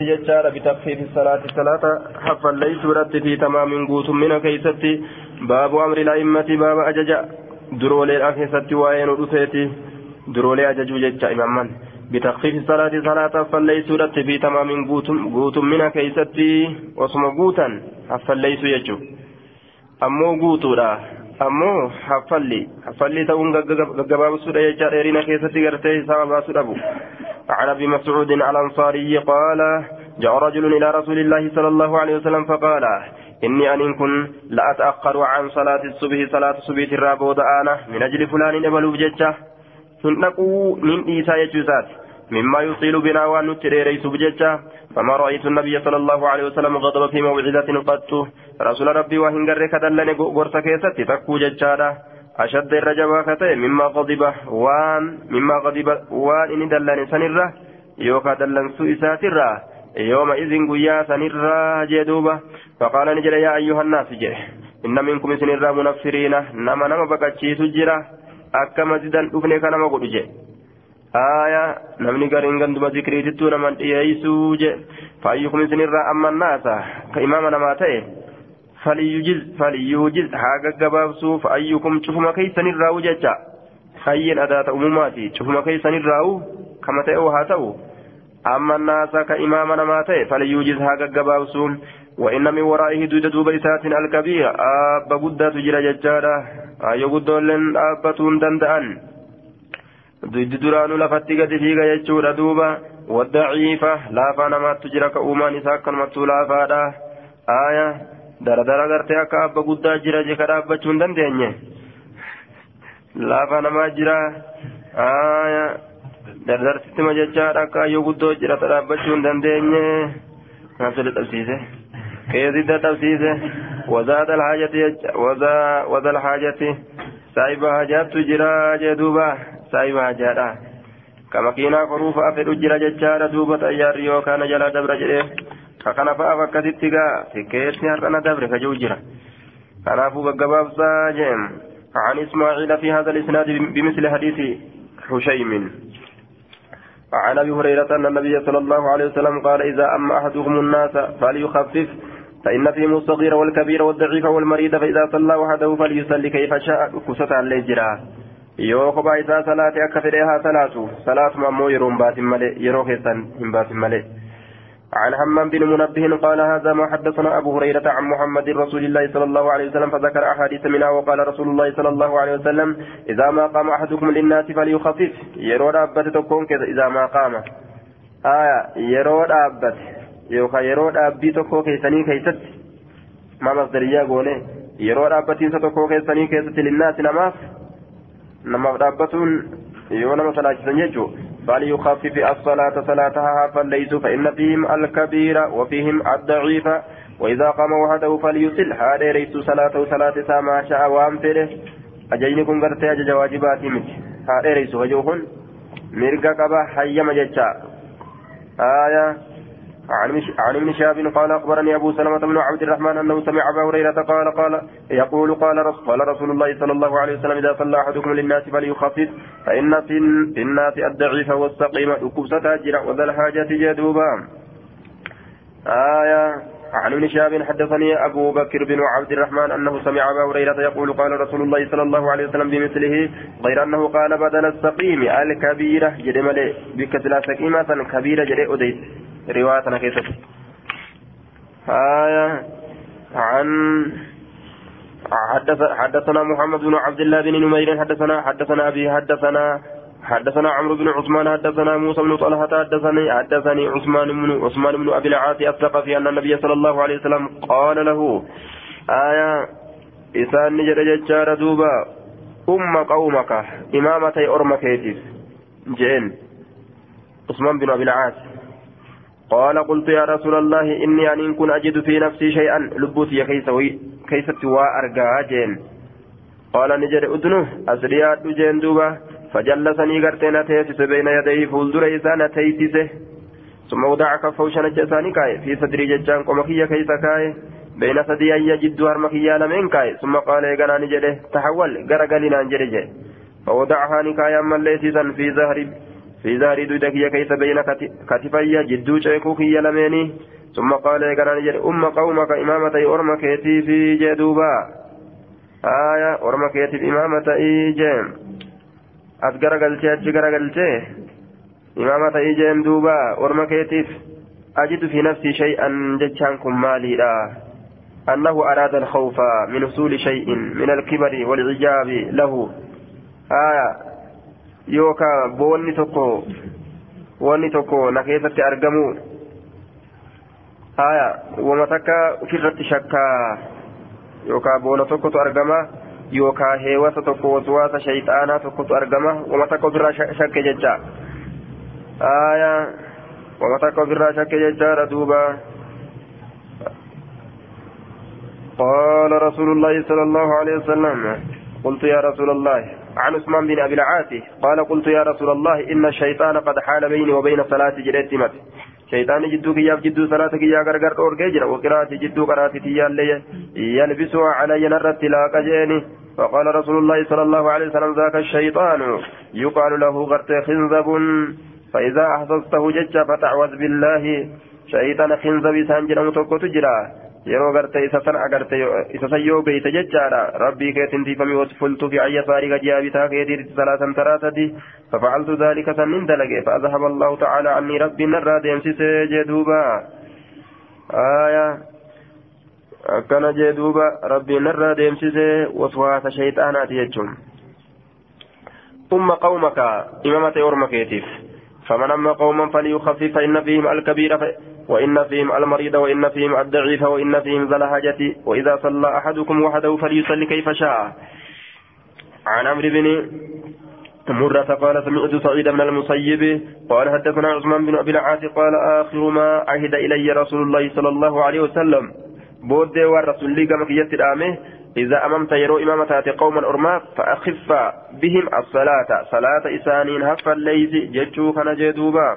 جدار بتخفيف الصلاة حفا ليس رد في تمام قوت من كيستي باب أمر الأئمة باب أجج درولي الأكيستي وين رفيتي درولي أجج جدار إماما بتخفيف الصلاة حفا ليس رد في تمام قوت من كيستي وصم قوتا حفا ليس يجو أمو قوتو لا أمو حفلي تون قباب سورة يجار إرينا كيستي قرتي سابا سورة عن ابي مسعود الانصاري قال جاء رجل الى رسول الله صلى الله عليه وسلم فقال اني ان كن لا اتاخر عن صلاه الصبح الرابود انا من اجل فلان ابلو بججه نقو من عيسى يجوزات مما يطيل بنا ونتريريس بججه فما رايت النبي صلى الله عليه وسلم غضب في موعظه قط رسول ربي وهن غرك دلني غورسا كيستي تكو ججاده أشد الرجبة كتئ مما غضب وان إن دلني سنرة يوكا دلن سوء يوم إذن قيا سنرة جدوبة فقال نجل يا أيها الناس جه إن منكم سنرة منفرين نما بكتشي سجرة أكما زدن أفني كنما قد جه آية نمني قرين قندما ذكري تتو نمن إيسو جه فأيكم سنرة أما الناس كإمامنا ما تئ فليوجز حاجة جبابسو فأيكم شوفما كيسن الراو ججا خيين أداة أموماتي شوفما كيسن الراو كما تأو هاتو أما الناس كإمامنا ماتي فليوجز حاجة جبابسو وإن من ورائه دوب إسات الكبير أبا قدة تجرى ججارة أيو قدة لن أبتون دندان دران لفتقة فيك يجور دوبا والضعيفة لا فانا تجرى كأمان إساكا متولا فادا آية dara gartee akka abba guddaa jira jecha dhaabbachuu hin dandeenye laafa namaa jira dardarsitti jechaadha akka yoo guddoo jira dhaabbachuu hin dandeenye naaf dadhabsiise keessa dadhabsiise wazal haajati saayiba haajaattu jira jee duuba saayiba haajaadha ka makiinaa koruufa afedhu jira jechaadha duuba xayyaarri yookaan jala dabra jedhee فكان فأفك تتجا تكيسني أنا دبر كجوجرة أنا أبو جباب ساجم عن إسماعيل في هذا الإسناد بمثل حديث حشيم عن أبي هريرة أن النبي صلى الله عليه وسلم قال إذا أما أحدكم الناس فليخفف فإن فيهم الصغير والكبير والضعيف والمريض فإذا صلى وحده فليصلي كيف شاء كسة الليجرة يوكب إذا صلاة أكفرها صلاة مأمو يروم باتم ملئ يروكسا باتم ملئ عن حمام بن منبه قال هذا ما حدثنا أبو هريرة عن محمد رسول الله صلى الله عليه وسلم فذكر أحاديث منها وقال رسول الله صلى الله عليه وسلم إذا ما قام أحدكم للناس فليخفف يرود أبت تكون كذا إذا ما قام يرود أبت يوكا يرود أبي تكون كيسني كيست ما مصدرية قوله يرود أبتين ستكون كيسني كيست للناس نما أبتون يونا مثلا جسنجو فليخفف الصلاة صلاتها فليسوا فإن فيهم الكبير وفيهم الضعيف وإذا قام وحده فليصل هذا ليس صلاته صلاة ما شاء وامثله أجينكم قرتي أجج واجباتي مت هذا ليس وجوهن مرقا قبا حيما ججا عن ابن شهاب قال أخبرني أبو سلمة بن عبد الرحمن أنه سمع أبا هريرة قال رسول الله صلى الله عليه وسلم إذا صلى أحدكم للناس فليخفف فإن في الناس الضعيف والسقيم أكبسة أجر وذا الحاجة جدوبا عن ابن شهاب حدثني أبو بكر بن عبد الرحمن أنه سمع أبا هريرة يقول قال رسول الله صلى الله عليه وسلم بمثله غير أنه قال بدل السقيم الكبيرة جدمل بكتلا سقيمة كبيرة جدئ أديت روايتنا كيف عن حدثنا محمد بن عبد الله بن نمير حدثنا أبي حدثنا عمرو بن عثمان حدثنا موسى بن طلحة حدثني عثمان بن أبي العاص الثقفي أن النبي صلى الله عليه وسلم قال له إسان نجد ججار دوبا قومك إمامتي أرمكيتس جئن عثمان بن أبي العاص قال قلت يا رسول الله إني أن كن أجد في نفسي شيئا لبوتي كيست وأرقى جين قال نجد أدنه أسريات جين دوبا فجلسني قرتين تيسس بين يديه فولدر إسان تيسسه ثم وضع كفه شنجساني كاي في صدري ججان قمكية كيس كاي بين صدي أن يجد هرمكية لمن كاي ثم قال إيقنا نجده تحول قرقلنا نجده فوضعها نكايا من ليسسا في ذاري دويدك كيس بين كتفي جدو شيكوك يلميني ثم قال يقران جد قومك إمامة أرمك في جدوبا أرمك في إمامة إيجام أسقر قلتي أجقر قلتي إمامة إيجام دوبا أرمك أجد في نفسي شيئا جتشانكم مالي لا أنه أراد الخوف من وصول شيء من الكبر والعجاب له يوكا بوني توكو نكيسة أرقمو ومتكا كرة شكا يوكا بونا توكو أرقما يوكا هيوسة توكو وسواس شيطانا توكو أرقما ومتكا كرة شك ججا ومتكا كرة شك ججا ردوبا قال رسول الله صلى الله عليه وسلم قلت يا رسول الله عن عثمان بن أبي العاص قال قلت يا رسول الله إن الشيطان قد حال بيني وبين صلاة جريتمت شيطان جدو كياف جدو صلاتك يا غرغر أورجيجر وقراءة جدو قراءة تيال يلبسها علي نرت لا قجيني فقال رسول الله صلى الله عليه وسلم ذاك الشيطان يقال له غرت خنزب فإذا أحسسته جج فتعوذ بالله شيطان خنزب سانجر متوكو تجرا yeroo gartee isa san agarte isa sayyoo beeyta jechaadha rabbii keetiin tiifamii wasfultu fi ayya saarii gajaa bitaa keetiitti salaasan taraatati fafacaltu dhalika sannin dalage faazhaba allahu ta'ala anni rabbiin narraa deemsisee jeduuba akkana jeduuba rabbiin narraa deemsisee waswaasa shayxaanaati jechuun umma qawmaka imamate orma keetiif فمن أما قوما فليخفف فإن فيهم الكبير وإن فيهم المريض وإن فيهم الضعيف وإن فيهم ذا الحاجة وإذا صلى أحدكم وحده فليصلي كيف شاء عن عمرو بن مرة قال سمعت سعيد بن المسيب قال حدثنا عثمان بن أبي العاص قال آخر ما عهد إلي رسول الله صلى الله عليه وسلم بود والرسول لي كما كيت الآمه إذا أممت يرو إمامة قوما أرماك فأخف بهم الصلاة صلاة إسانين هفا الليز ججو كان جدوبا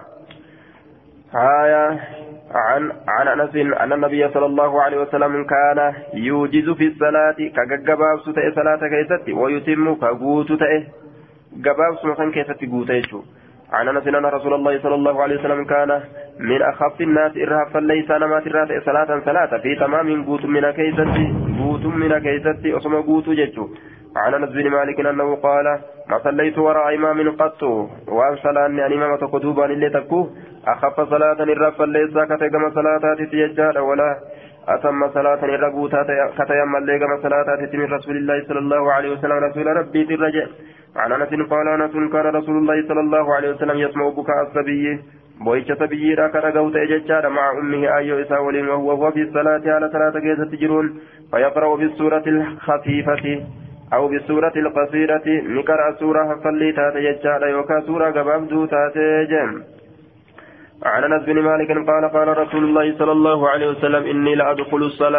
عن أنس أن النبي صلى الله عليه وسلم كان يوجز في الصلاة كجباب ستة صلاة كيست ويتم كجوت تأه جباب سمسن كيست جوتيشو عن أنس أن رسول الله صلى الله عليه وسلم كان من أخف الناس إرهافا ليس نمات الرات صلاة في تمام جوت من كيست أصم جوت ججو عن أنس بن مالك أنه قال ما صليت وراء إمام قط وأن صلاني أن إمامة كتوبا اللي تكوه أخف صلاة الرافا ليس كتجم صلاة تيجار ولا أتم صلاة الرقوتا كتيم اللي جم صلاة من رسول الله صلى الله عليه وسلم رسول ربي الرجاء عن أنس قال أنس كان رسول الله صلى الله عليه وسلم يسمع بكاء الصبي بويش صبي راك رقوتا يجار مع أمه أيو إساول وهو في الصلاة على صلاة كيسة تجرون فيقرأ بالسورة الخفيفة أو بالسورة القصيرة نقرأ سورة فلي تاتي يجار يوكا سورة قبابدو تاتي جم عن أنس بن مالك قال قال رسول الله صلى الله عليه وسلم إني لأدخل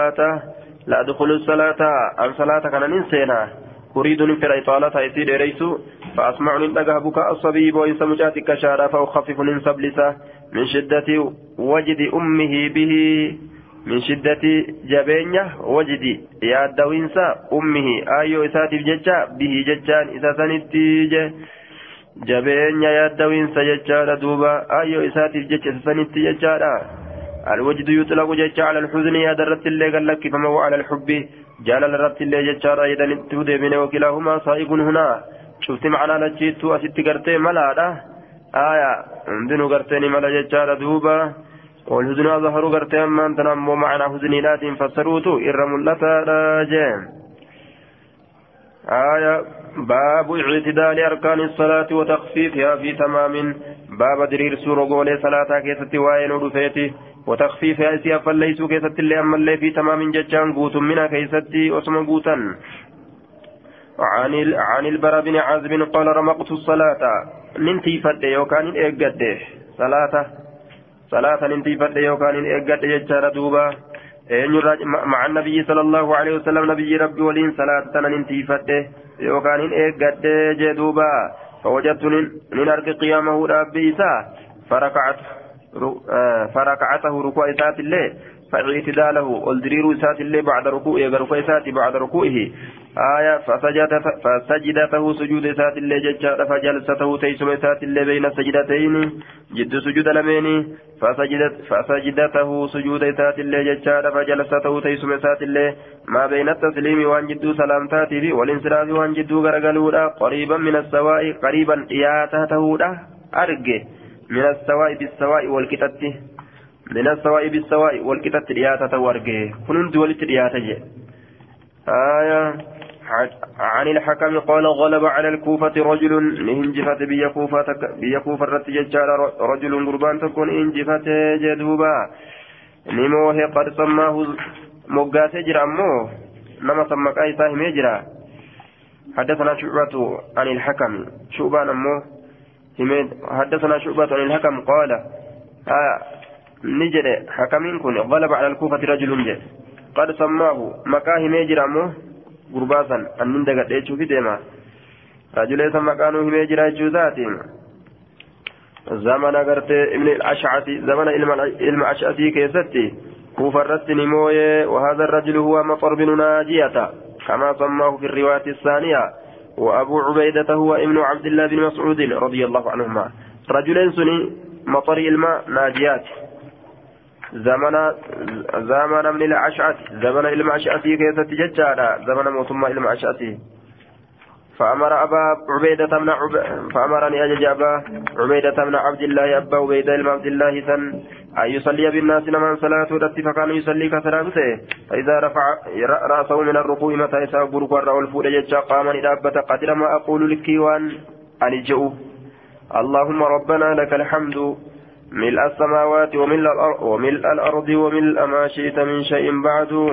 الصلاة عن صلاة كان ننسينا أريد نفر إطالة يسير ريسو فأسمعني لقى بكاء الصبي وإنس مجاتك شارا فأخفف ننسب لسه من شدة وجد أمه به من شدة جبينة وجد يا دوينسا أمه آيو إساتف ججا به ججان إذا سنتيجه jabeenya yaaddawiinsa jechaadha duuba ayyoo isaatiif jecha sanitti jechaadha alwajdu yutlaqu jecha ala alhuzni yaada irratti illee gallakkifama wa ala alhubbi jaalala irratti illee jechaadha jedhanitti deebine wakilaahuma saa'iqun hunaa cufti macnaa lachiittuu asitti gartee malaadha hundinuu garteeni mala jechaadha duuba والهزن أظهر قرتين من تنمو معنى هزنينات فسروتو إر ملتا جيم باب اعتدال أركان الصلاة وتخفيفها في تمام باب درير سورة قولي صلاة كيست وين ودفيته وتخفيفها سيافا ليسوا كيست اللي أما اللي في تمام ججان قوت منها كيست أسم قوتا عن البراء بن عازب قال رمقت الصلاة ننتي فد يوكان إيقاد صلاة ننتي فد يوكان إيقاد ججار دوبا مع النبي صلى الله عليه وسلم نبي ربي ولين صلاة ننتي فد يوكان إيقاد جدوبا فوجدت ننرق قيامه ربي فركعت فركعته ركوع إسات الله فاعتداله الدرير إسات الله بعد ركوعه ركوع إسات بعد ركوعه فسجدته سجود إسات الله ججار فجلسته تيسم إسات الله بين السجدتين جد سجود لمين فسجدته سجود إسات الله ججار فجلسته تيسم إسات الله ما بين التسليم وان جد سلامتاته والانصراف وان جد غرغلودا قريبا من السواء قريبا إياتته أرجه من السواء بالسواء والكتت من السواء بالسواء والكتت إياتته وأرجه كنت ولت إياته عن الحكم قال غلب على الكوفة رجل انجفت بيكوفة الرتججال رجل قربان تكون انجفت جدوبا نموه قد سماه مقات جرامو نما سمك أي ساهم يجرى حدثنا شعبة عن الحكم شعبان أمه حدثنا شعبة عن الحكم قال نجد حكمين كن غلب على الكوفة رجل جد قد سماه مكاهم يجرامو غرباسا أنن دقت إيشو في ديما رجل يسمى كانوا هم يجرى جوزاتهم زمن قرت ابن الأشعثي زمن علم أشعثي كيستي كوفا الرسل مويه وهذا الرجل هو مطر بن ناجية كما سماه في الرواية الثانية وأبو عبيدة هو ابن عبد الله بن مسعود رضي الله عنهما رجلين سني مطر الماء ناجيات زمن من الأشعث زمن علم أشعثي كيف تججالا زمن موسم علم أشعثي فأمر أبا عبيدة فأمرني أجج أبا عبيدة من عبد الله أبا عبيدة بن عبد الله أن يصلي بالناس من صلاته فكان يصلي كثلاثه فإذا رفع رأسه من الركوع متى يسابر قرأ الفول يجا قام إدابة قدر ما أقول لك وأن ألجأ اللهم ربنا لك الحمد ملء السماوات وملء الأرض وملء ما شئت من شيء بعد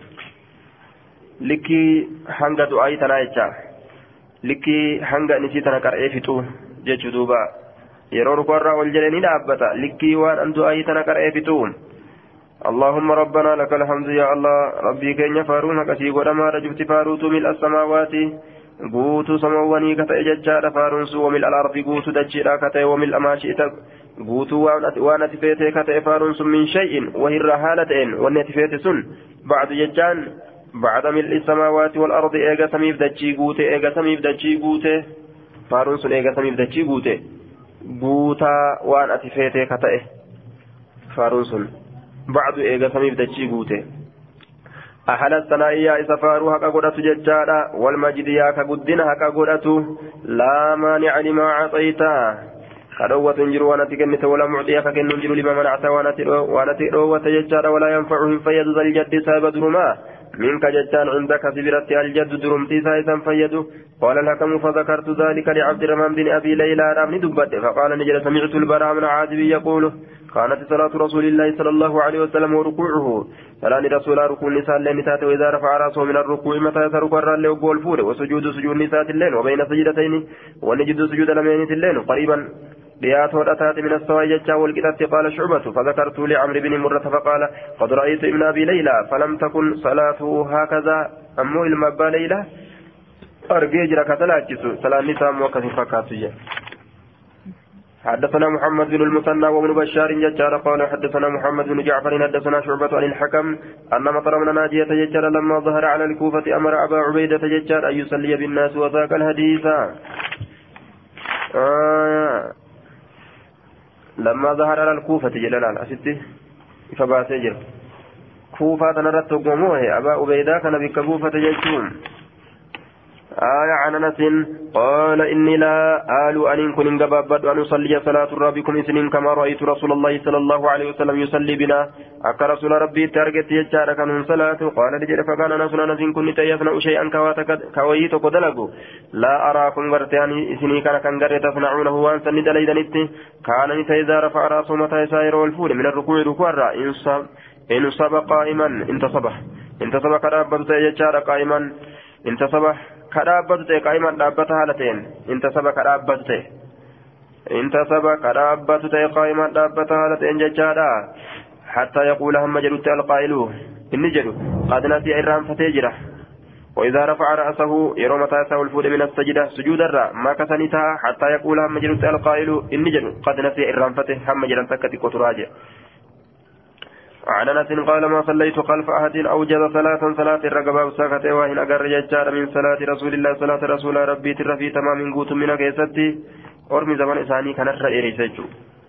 لكي حنق دعاء تنايجا لكي حنق نسيتنا كرئيفتو جيش دوبا يرور قرى والجلين دابتا لكي وان أن دعاء تنكرئيفتو اللهم ربنا لك الحمد يا الله ربي كن يفارونك سيقود ما رجبت فاروت ملء السماوات قوت سمواني كتئ ججار فارنس وملء الأرض قوت دجيرا كتئ وملء ما شئت قوت وانا تفيتي كتئ فارنس من شيء وهي الرحالتين وانا تفيتي سن بعد ججان بعد ملء السماوات والأرض إيغا سميف دجي قوتي إيغا سميف دجي قوتي فارنس إيغا سميف دجي قوتي قوتا وانا تفيتي كتئ فارنس بعد إيغا سميف دجي قوتي أحل الثنائية إسفارو حقا قدت ججالا والمجد ياك قدنا حقا قدت لا مانع لما عطيتا خدوة تنجر وانا تكنت ولا معطيك كن ننجر لما منعت وانا تئرو وتججالا ولا ينفعهم فيد ذا الجد ساب درما منك ججان عندك سبرت الجد درمتي سايسا فيد قال الحكم فذكرت ذلك لعبد الرحمن بن أبي ليلى رامن دبت فقال نجل سمعت البراء من عازب يقول كانت صلاة رسول الله صلى الله عليه وسلم وركوعه فلان رسول ركوع النساء للنساء وإذا رفع رأسه من الركوع متى يسرق الرال وقول فور وسجود سجود النساء الليل وبين سجدتين ونجد سجود لمينة الليل قريبا بيات ودأتات من السواء ججا والكتاب قال شعبة فذكرت لعمرو بن مرة فقال قد رأيت ابن أبي ليلى فلم تكن صلاته هكذا أمو المبا ليلى أرجيجر كتلاجس صلاة النساء موكس فكاتية حدثنا محمد بن المثنى وابن بشار ججار قال حدثنا محمد بن جعفر حدثنا شعبة عن الحكم أن مطر من ناجية ججار لما ظهر على الكوفة أمر أبا عبيدة ججار أن يصلي بالناس وذاك الحديث لما ظهر على الكوفة جلال أسدي فباسجر كوفة نرت قوموه أبا عبيدة كان بكوفة ججون عن أنس قال إني لا آل أن كن قبابد أن أصلي صلاة ربكم سنين كما رأيت رسول الله صلى الله عليه وسلم يصلي بنا أكا رسول ربي تارجت يجار كان صلاة قال لجل فكان أنس أنس كن يصنع شيئا كويت قدلقوا لا أراكم غرتيان سنين كان غرت تصنعونه وأنسا ندليدنت كان إذا رفع رأسه متى يسائر والفول من الركوع ركوع إن صبح قائما انتصب كرابت يجار قائما انتصب كرابته قائما دابته حالتين انتصب كرابته قائما دابته حالتين ججادا حتى يقول هم جلت القائل إن جلو قد نسي إرام فتجرة وإذا رفع رأسه يروم تاسه الفود من السجدة سجود الرا ما كسنتها حتى يقول هم جلس القائل إني جل قد نسي الرنفته هم جلس سكت قطراجه عن أنس قال ما صليت خلف أحد أوجد صلاة الرقبة وساكته وإن أقر ججار من صلاة رسول الله صلاة رسول ربي ترفي تمام قوت من كيستي أرمي زمن إساني كان الرأي ريسجو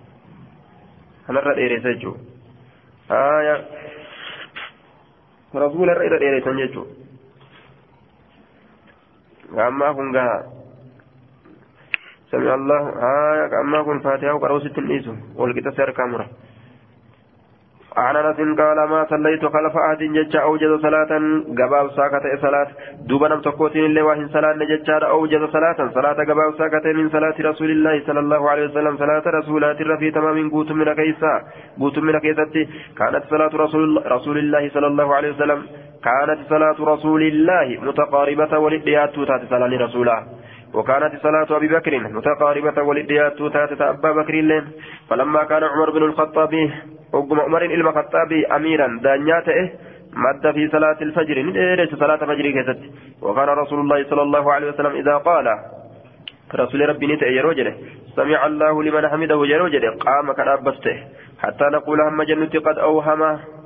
رسول الرأي ريسجو أما كن سمع الله أما كن فاتحة وقروسة النيسو والقطة سير كامرة عن أنس قال ما صليت خلف أحد جج أوجد صلاة قباب ساكت صلاة دوبنا تقوتين اللي واحد صلاة ججار أوجد صلاة قباب ساكت من صلاة رسول الله صلى الله عليه وسلم صلاة رسولات الرفي تمام قوت من كيسة كانت صلاة رسول الله صلى الله عليه وسلم كانت صلاة رسول الله متقاربة ولديات تات صلاة رسوله وكانت صلاة أبي بكر متقاربة ولديات تات أبا بكر لين فلما كان عمر بن الخطاب وقم عمر إلما خطابي أميرا دانياته مد في صلاة الفجر نديرت صلاة فجر كيست وكان رسول الله صلى الله عليه وسلم إذا قال رسول ربي نتأ يروجله سمع الله لمن حمده يروجله قام كرابسته حتى نقول هم جنة قد أوهم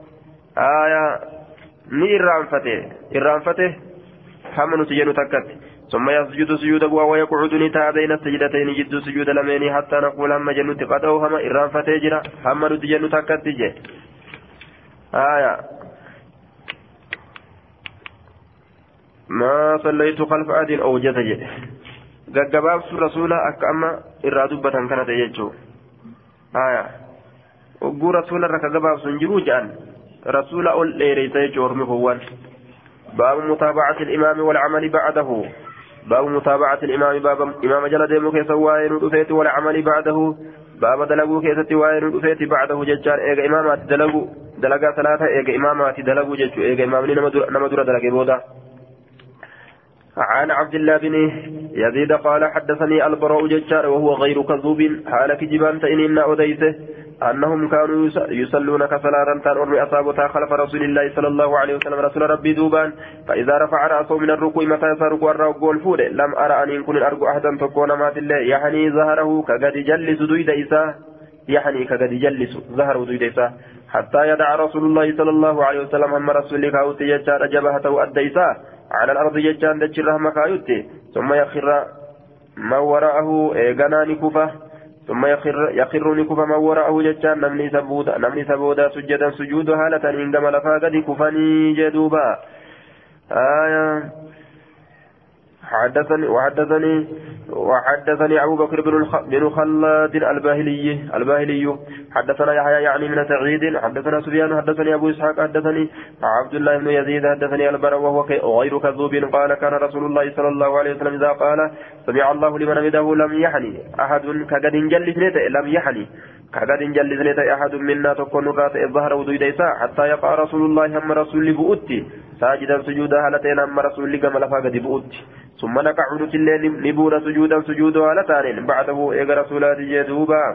ni irraanfate hamma nuti jennu takkatti ثم يسجد سجودا ويقعد نتا بين السجدتين جد سجود لمن حتى نقول هم جنة قد أوهم إرام فتجرا هم نتي جنة تكتج ما صليت خلف أحد أو جتج قباب رسول أكأما إرادبة كانت يجو وقو رسول ركباب سنجرو جان رسول أول ليس يجور مهوان باب متابعة الإمام والعمل بعده باب متابعة الإمام باب إمام جل ديمو كيسوائن الأفيت والعمل بعده باب دلقو كيستوائن الأفيت بعده ججار إيغا إمامات دلقا ثلاثة إيغا إمامات دلقو ججو إيغا إمامني نمدر دلقي بودا عن عبد الله بن يزيد قال حدثني البراء ججار وهو غير كذوب حالك جبان تئنين أديته أنهم كانوا يصلون كصلاة تنور أصابتها خلف رسول الله صلى الله عليه وسلم رسول ربي دوبان فإذا رفع رأسه من الركوع متى يسرق الركوع الفود لم أرى أن يكون أرجو أحدا تكون مات الله يعني ظهره كقد يجلس دويد إساه يعني كقد يجلس ظهره دويد إساه حتى يدع رسول الله صلى الله عليه وسلم هم رسولك أوتي يجار جبهته أدى إساه على الأرض يجان دجره مكايوتي ثم يخر ما وراءه إيغانان كفه ثم يخر نكف ما وراءه ججان نمني سبودا سجدا سجود هالة إن قمل فاقد كفني جدوبا وحدثني أبو بكر بن خلاد الباهلي حدثنا يحيى يعني من سعيد حدثنا سفيان حدثني أبو إسحاق حدثني عبد الله بن يزيد حدثني البراء وهو غير كذوب قال كان رسول الله صلى الله عليه وسلم إذا قال سمع الله لمن حمده لم يحني أحد كقد جلس لم يحني كقد جلس أحد منا تكون رات الظهر وديديسا حتى يقع رسول الله هم رسول بؤتي ساجدا سجودا هالتين هم رسول قمل فاقد بؤتي ثم نقعد الليل نبون سجودا هالتين بعده إيق رسولات جدوبا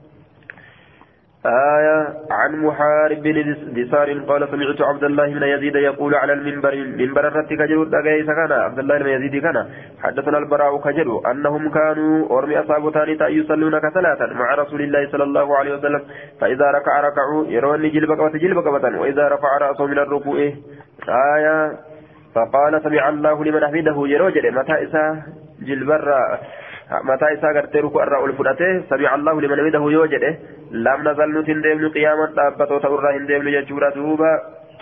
عن محارب بن دثار قال سمعت عبد الله بن يزيد يقول على المنبر منبر الرتي كجلو دغاي سكن عبد الله بن يزيد كان حدثنا البراء كجلو انهم كانوا ارمي اصحاب ثاني يصلون كصلاه مع رسول الله صلى الله عليه وسلم فاذا ركعوا يرون جلبك واذا رفع راسه من الركوع فقال سمع الله لمن حمده يروجل متى إسا جلبر متى إسا قرتي ركوع الرأول فرأته سمع الله لمن حمده يوجل لم نزل نتندم قياما تابتو تورا هندم يجورا دوبا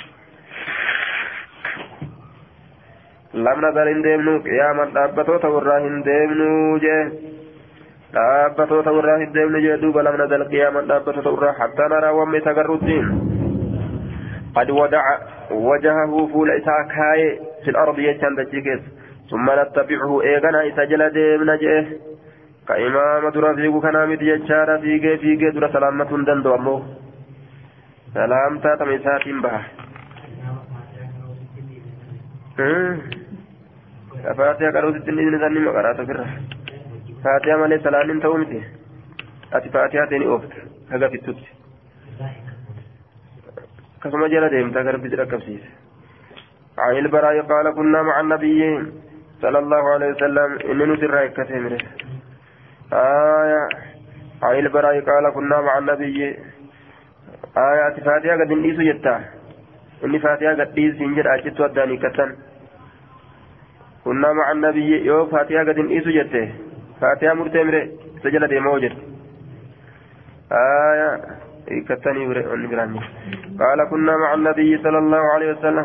لم نزل هندم قياما تابتو تورا هندم نوجه تابتو تورا هندم نوجه دوبا لم نزل قياما تابتو تورا حتى نرى ومي تقرد قد ودع وجهه فول إساكاي في الأرض يجان دجيكس ثم نتبعه إيغانا إساجل ديم نجئه كإمام درا فيقو كنامد يجارة فيقى درا سلامة دندو أمو سلامتا تميسات بها فاتحة قروس التنين نزاني مقرات فرح فاتحة مالي سلامين تومتي أتي فاتحة تيني أوفت هقا في التوت كما جل ديم تقرب بذلك كبسيس عن البراء قال كنا مع النبي صلى الله عليه وسلم إن نسر كثير عن البراء قال كنا مع النبي فاتحة قد نيسو جتا إني فاتحة قد نيسو إنجر أجت وداني كتن كنا مع النبي يو فاتحة قد نيسو جتا فاتحة مرتمرة سجل دي موجد كتني ونقراني قال كنا مع النبي صلى الله عليه وسلم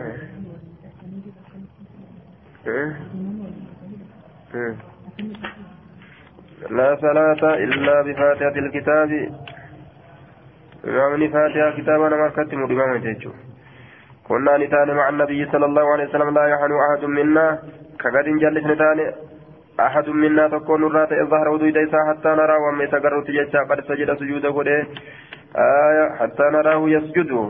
لا صلاة إلا بفاتحة الكتاب إمام فاتحة كتابنا ما كتم بإمام تيجو كنا نتان مع النبي صلى الله عليه وسلم لا يحن أحد منا كقد جلس نتان أحد منا تكون الرات الظهر وديسا حتى نرى وما يتقرر تجيسا قد سجد سجوده حتى نراه يسجد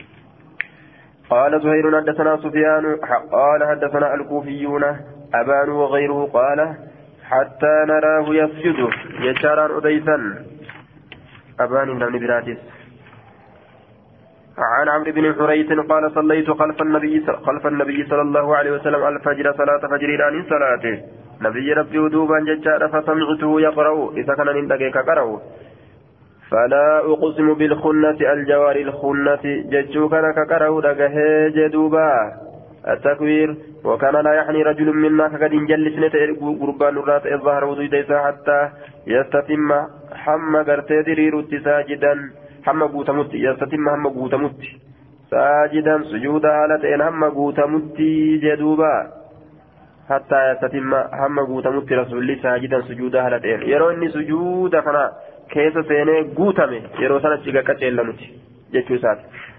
قال زهير حدثنا سفيان قال حدثنا الكوفيون أبان وغيره قال حتى نراه يسجد يشارا أديسا أبان بن براتس عن عمرو بن حريث قال صليت خلف النبي صلى الله عليه وسلم الفجر صلاة فجر عن صلاته نبي ربي ودوبا ججار فسمعته يقرأ إذا كان نندقيك قرأ فلا أقسم بالخنة الجوار الخنة ججوكنا كقرأ دقه جدوبا التكوير وكان لا يحني رجل منا فقد انجلس قربان الرات الظهر وزيديسا حتى يستتم حم قرتي درير ساجدا حم قوتمت يستتم حم قوتمت ساجدا سجودا هالتين حم قوتمت جدوبا حتى يستتم حم قوتمت رسول الله ساجدا سجودا هالتين يروني سجودا فنا كيس سيني قوتمي يرو سنة شكاكا تيلمت جتوسات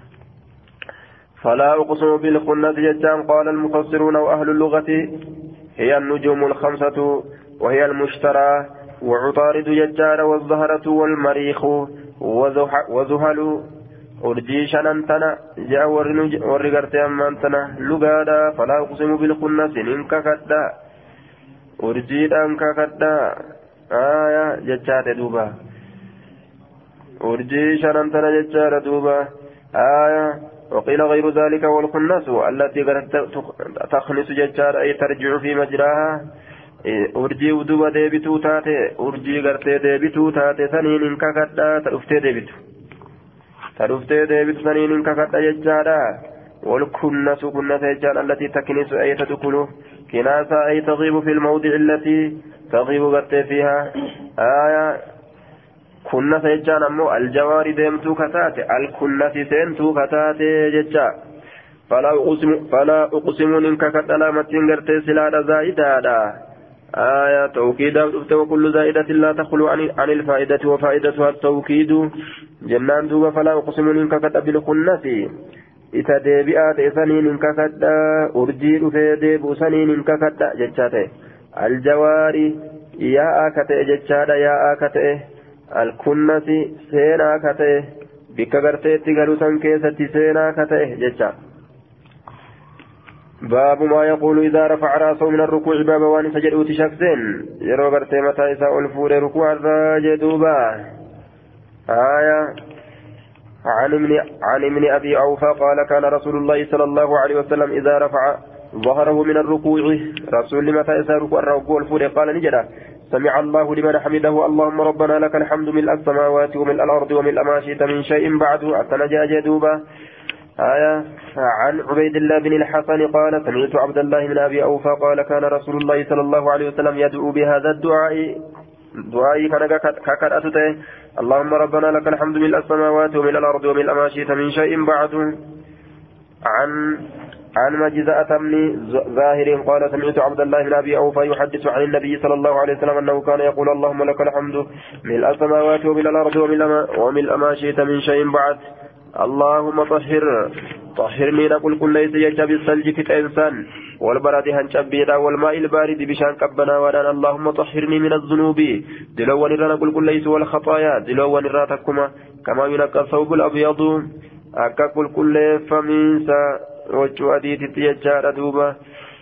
فلا أقسم بالخنة ججان قال المفسرون وأهل اللغة هي النجوم الخمسة وهي المشترى وعطارد ججار والزهرة والمريخ وزهل أرجي شننتنا جاء ورقرت أمانتنا لقادا فلا أقسم بالخنة إنك كدا أرجيد أنك كدا ججار دوبا أرجي شننتنا ججار دوبا وقيل غير ذلك والخنس التي تخنس ججار أي ترجع في مجراها أرجي ودوبا ديبتو تاتي أرجي غرتي ديبتو تاتي ثنين انكاكتا ترفتي ديبتو ثنين انكاكتا ججارا والخنس كنس ججار التي تكنس أي تدخل كناسا أي تغيب في الموضع التي تغيب غرتي فيها كنس ججان أمو الجوار ديمتو كتاتي الكنس سينتو كتاتي ججا فلا أقسم إنك كتلامتين غرتي سلالة زائدة توكيدا وكل زائدة لا تخلو عن الفائدة وفائدتها التوكيد جنان دوبا فلا أقسم إنك كتبل كنس إذا ديبئات إثنين إنك كتا أرجيل في ديب سنين إنك كتا ججاتي الجوار يا آكتي ججادا يا آكتي الكنس سينا كته بك غرتيتي غروسان كيستي سينا كته جچا باب ما يقول اذا رفع راسه من الركوع باب وان سجدوا تشكسين يرو غرتي متى يسا الفور ركوع الراجدوبا عن ابن ابي اوفى قال كان رسول الله صلى الله عليه وسلم اذا رفع ظهره من الركوع رسول متى يسا ركوع الفور قال نجدا سمع الله لمن حمده اللهم ربنا لك الحمد ملء السماوات وملء الأرض وملء ما شئت من شيء بعد أتنجى جدوبا عن عبيد الله بن الحسن قال سمعت عبد الله بن أبي أوفى قال كان رسول الله صلى الله عليه وسلم يدعو بهذا الدعاء كان كاكر أتته اللهم ربنا لك الحمد ملء السماوات وملء الأرض وملء ما شئت من شيء بعد عن مجزأة بن ظاهر قال سمعت عبد الله بن أبي أوفى يحدث عن النبي صلى الله عليه وسلم أنه كان يقول اللهم لك الحمد ملء السماوات وملء الأرض وملء ما شئت من شيء بعد اللهم طهرني نقول كل ليس يجب الثلج في الإنسان والبرد هنشبيدا والماء البارد بشان كبنا ودان اللهم طهرني من الذنوب دلو نرى نقول كل ليس والخطايا دلو نرى تكما كما ينقى الثوب الأبيض أكاكل كل فمنسا وجو أديت تيجار دوبا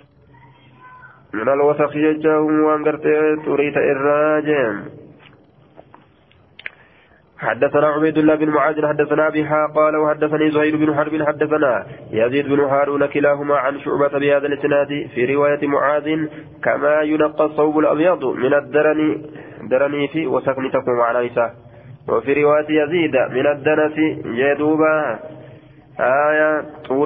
من الوسخ يجاهم وانقرت تريد الراجم حدثنا عبيد الله بن معاذ حدثنا بها قال وحدثني زهير بن حرب حدثنا يزيد بن هارون كلاهما عن شعبة بهذا الاسناد في رواية معاذ كما ينقى الصوب الأبيض من درني في وسكن تكون على نساء وفي رواية يزيد من الدنس جدوبا آية طور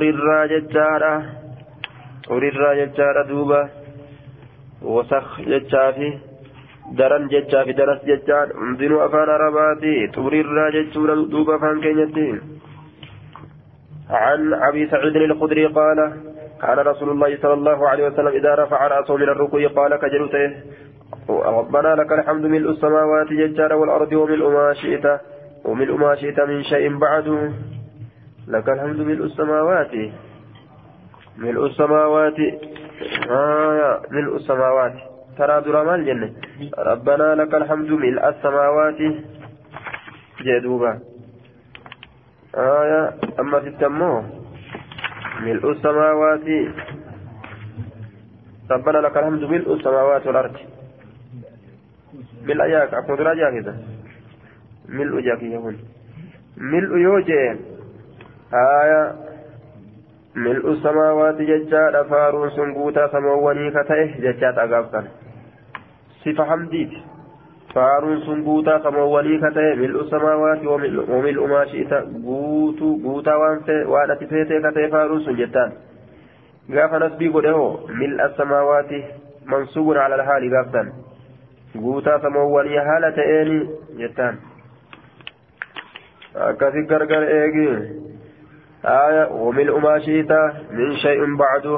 الراججارة دوبا وسخ ججافي درن ججا في درس ججان انزلوا أفان رباتي طور الراجج دوبا فان كينيتي عن أبي سعيد الخدري قال كان رسول الله صلى الله عليه وسلم إذا رفع رأسه من الركوع قال كجلوته ربنا لك الحمد ملء السماوات ججار والأرض وملء ما شئت من شيء بعد لك الحمد ملء السماوات ملء السماوات ترى درام الجنة ربنا لك الحمد ملء السماوات جدوبا أما في التمو ملء السماوات ربنا لك الحمد ملء السماوات والأرض ملء أياك أكون راجع كذا ملء جاك يهون ملء يوجي ملء السماوات ججار فارون سنبوتا سمواني كتئه ججات أقابتن صفة حمديت فارون سنبوتا سمواني كتئه ملء السماوات وملء ما شئت بوتا وانا تفيته كتئه فارون سنجتان غاف نسبي قده ملء السماوات منصوب على الحال غافتن بوتا سمواني حالة ايني جتان أكثر غرغر ايجي وملء ما شئت من شيء بعده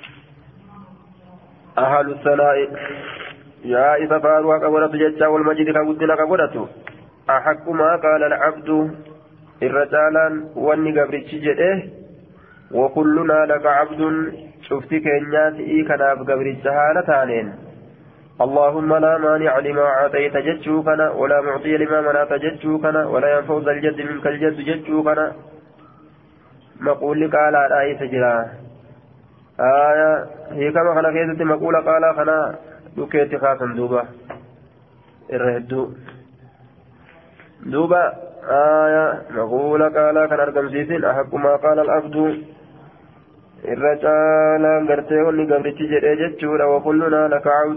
أهل الثناء يا إذا فاروا كبرت ججا والمجد كبدنا كبرت أحق ما قال العبد الرجالا واني قبرتش جده وكلنا لك عبد شفتك إنياتي كناف قبرتش هالتانين اللهم لا مانع لما أعطيت ججوكنا ولا معطي لما منعت ججوكنا ولا ينفع ذا الجد منك الجد ججوكنا مقول قال آية سجلا هي كما خنا كيست مقول قال خنا دكيت خاصم دوبا الرهدو دوبا مقول قال كان أرقم سيسين أحق ما قال العبد الرجال قرتي وني قبرتي جدي وكلنا لك عبد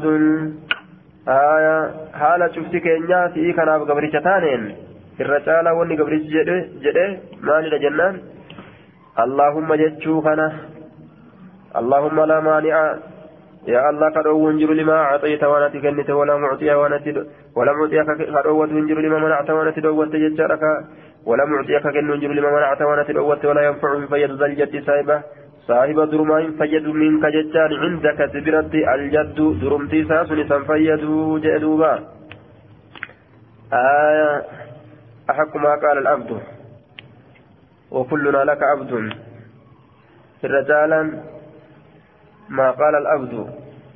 حالة شفتك إنياتي كان أبو قبرتي تانين الرجال وني قبرتي جدي مالي لجنان اللهم جتشوكنا اللهم لا مانع يا الله كدو وانجر لما أعطيت وانا تكنت ولا معطي كدو وانجر لما منعت وانا تدوت جتشارك ولا معطي كن وانجر لما منعت وانا تدوت ولا ينفع من فيد ذا الجد صاحب درما فيد منك جتان عندك سبرت الجد درمتي ساسن سنفيد جدوبا أحق ما قال العبد وكلنا لك عبد رجالا ما قال العبد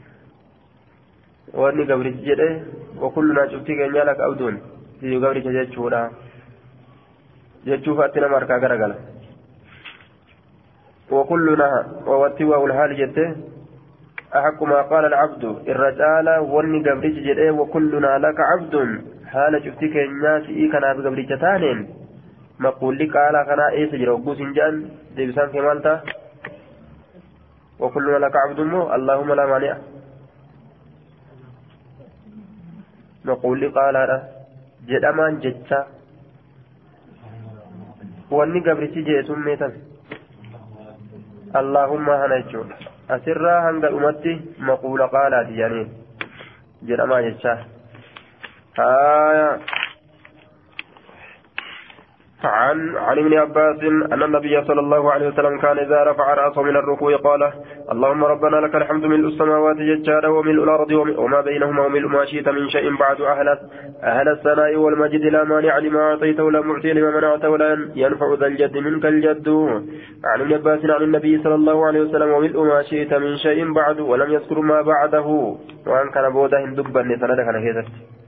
واني قبرت جده وكلنا شفتك ان لك عبد في قبرت جدشونا جدشو فاتنا ماركا غرغلا وكلنا ووتوا الحال جده أحق ما قال العبد الرجال واني قبرت جده وكلنا لك عبد حال شفتك ان كان بقبرت تانين مقول لك على خنا ايس جروبو سنجان ديبسان كمالتا وكلنا لك عبد مو اللهم لا مانع مقول لك على جدمان جتشا واني قبرتي جيتم ميتا اللهم هنيتشو أسرى هنگ أمتي مقول قالات يعني جدمان جتشا عن ابن عباس أن النبي صلى الله عليه وسلم كان إذا رفع رأسه من الركوع قال اللهم ربنا لك الحمد ملء السماوات ججارا وملء الأرض وما بينهما وملء ما شئت من شيء بعد أهل الثناء والمجد لا مانع لما أعطيت ولا معطي لما منعت ولا ينفع ذا الجد منك الجد عن ابن عباس عن النبي صلى الله عليه وسلم وملء ما شئت من شيء بعد ولم يذكر ما بعده وأن كان بوده دبا لسندك على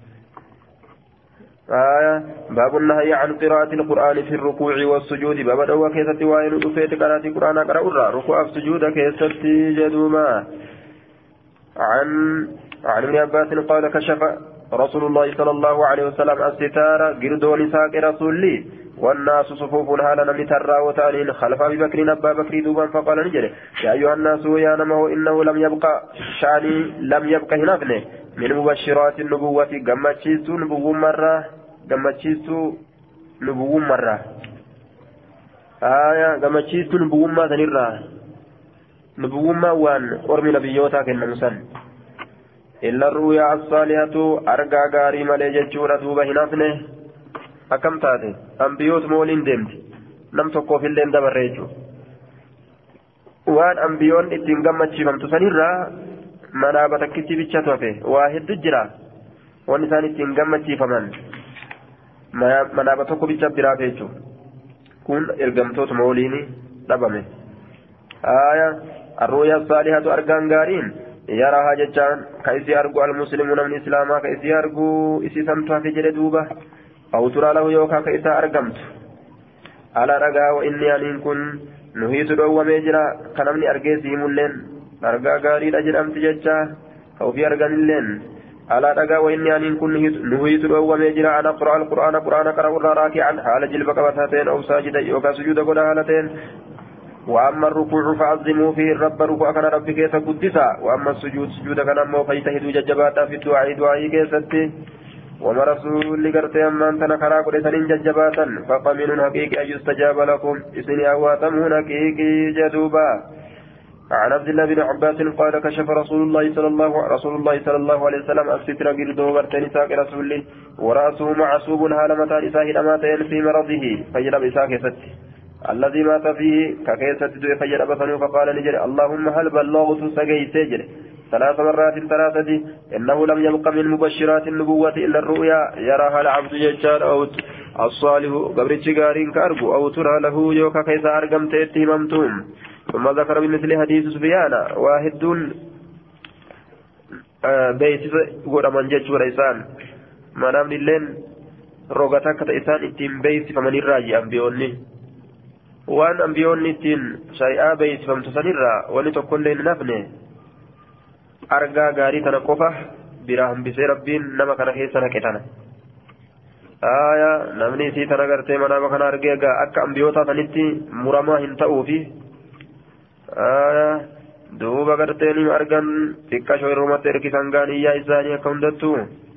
باب النهي عن قراءة القرآن في الركوع والسجود باب دوا كيست وائل دفيت قراءة القرآن قرأ ركوع السجود كيست جدوما عن ابن عباس قال رسول الله صلى الله عليه وسلم الستار قردون ساق رسولي والناس صفوف هالا نمترى وتانين خلف أبي بكر أبا بكر دوبا فقال نجري يا أيها الناس يا نمه إنه لم يبقى شاني لم يبقى هنفنه من مبشرات النبوة قمتشيست نبوة مرة قمتشيست نبوة مرة قمتشيست نبوة ما تنرى نبوة ما وان أرمي نبيوتا كنا مسن إلا الرؤيا الصالحة أرقى غاري مالي جتشورة دوبا هنفنه akkam taate ambiyoota mooliin deemti nam tokkoof illee dabarre jechuudha waan ambiyoon ittiin gammachiifamtu sanirraa manaaba takkitti bicha tofe waa hedduu jira waan isaan ittiin gammachiifaman manaaba tokko bicha biraaf jechuudha kun ergamtoota mooliin dhabame arruuyaa saalihatu argaan gaariin yarahaa jechaan ka isii argu almuslimu namni islaamaa ka isii argu isii samtu hafe jedhe duuba أو ترى له يوكا كإسا أرقمت على رقا وإني أن كن نهيت دو ميجرا كنمني أرقيسي ملين أرقا قاري الأجر أمت ججا أو في أرقان اللين على رقا وإني أن كن نهيت دو ميجرا أن أقرأ القرآن قرأ راكعا حال جلبك وثاتين أو ساجدا يوكا سجود قد هالتين وأما الركوع فعظموا فيه الرب ركوع كان ربك يتقدسا وأما السجود سجود كان أمو فيتهدوا ججباتا في الدعاء دعائي كيستي وما رسول لقرتي أما أنت نكرا قريسان ججباتا فقمن حقيقي أن يستجاب لكم إسني أواتمون حقيقي جدوبا عن عبد الله بن عباس قال كشف رسول الله صلى الله عليه وسلم الستر قردو برتين ساق رسول ورأسه معصوب هالمتا إساه الأماتين في مرضه فجرب إساك ست الذي مات فيه ككيسة دو فجرب فنو فقال نجري اللهم هل بلغت سقي سجري 3 مرات إنه لم يبق من مبشرات النبوة إلا الرؤيا يراها العبد يجار أو الصالح قبر الشجارين كاربو أو ترى له يوكا كيس أرقم تيتيممتم ثم ذكر بمثل حديث سفيان واحد بيت قول من جج ورئيسان ما نام للين روغتك تئسان اتين بيت فمن الراجي أنبيوني وان أنبيوني اتين شيئا بيت فمتسن الرا ولتقل لين نفني argaa gaarii tana qofa biraa hambisee rabbiin nama kana keessa naqe tana namni isii tana gartee manaaba kana argee egaa akka ambiyoota tanitti muramaa hin ta'uufi duuba gartee ni argan xiqqashoo irrumatti erkisan gaaniyyaa isaanii akka hundattu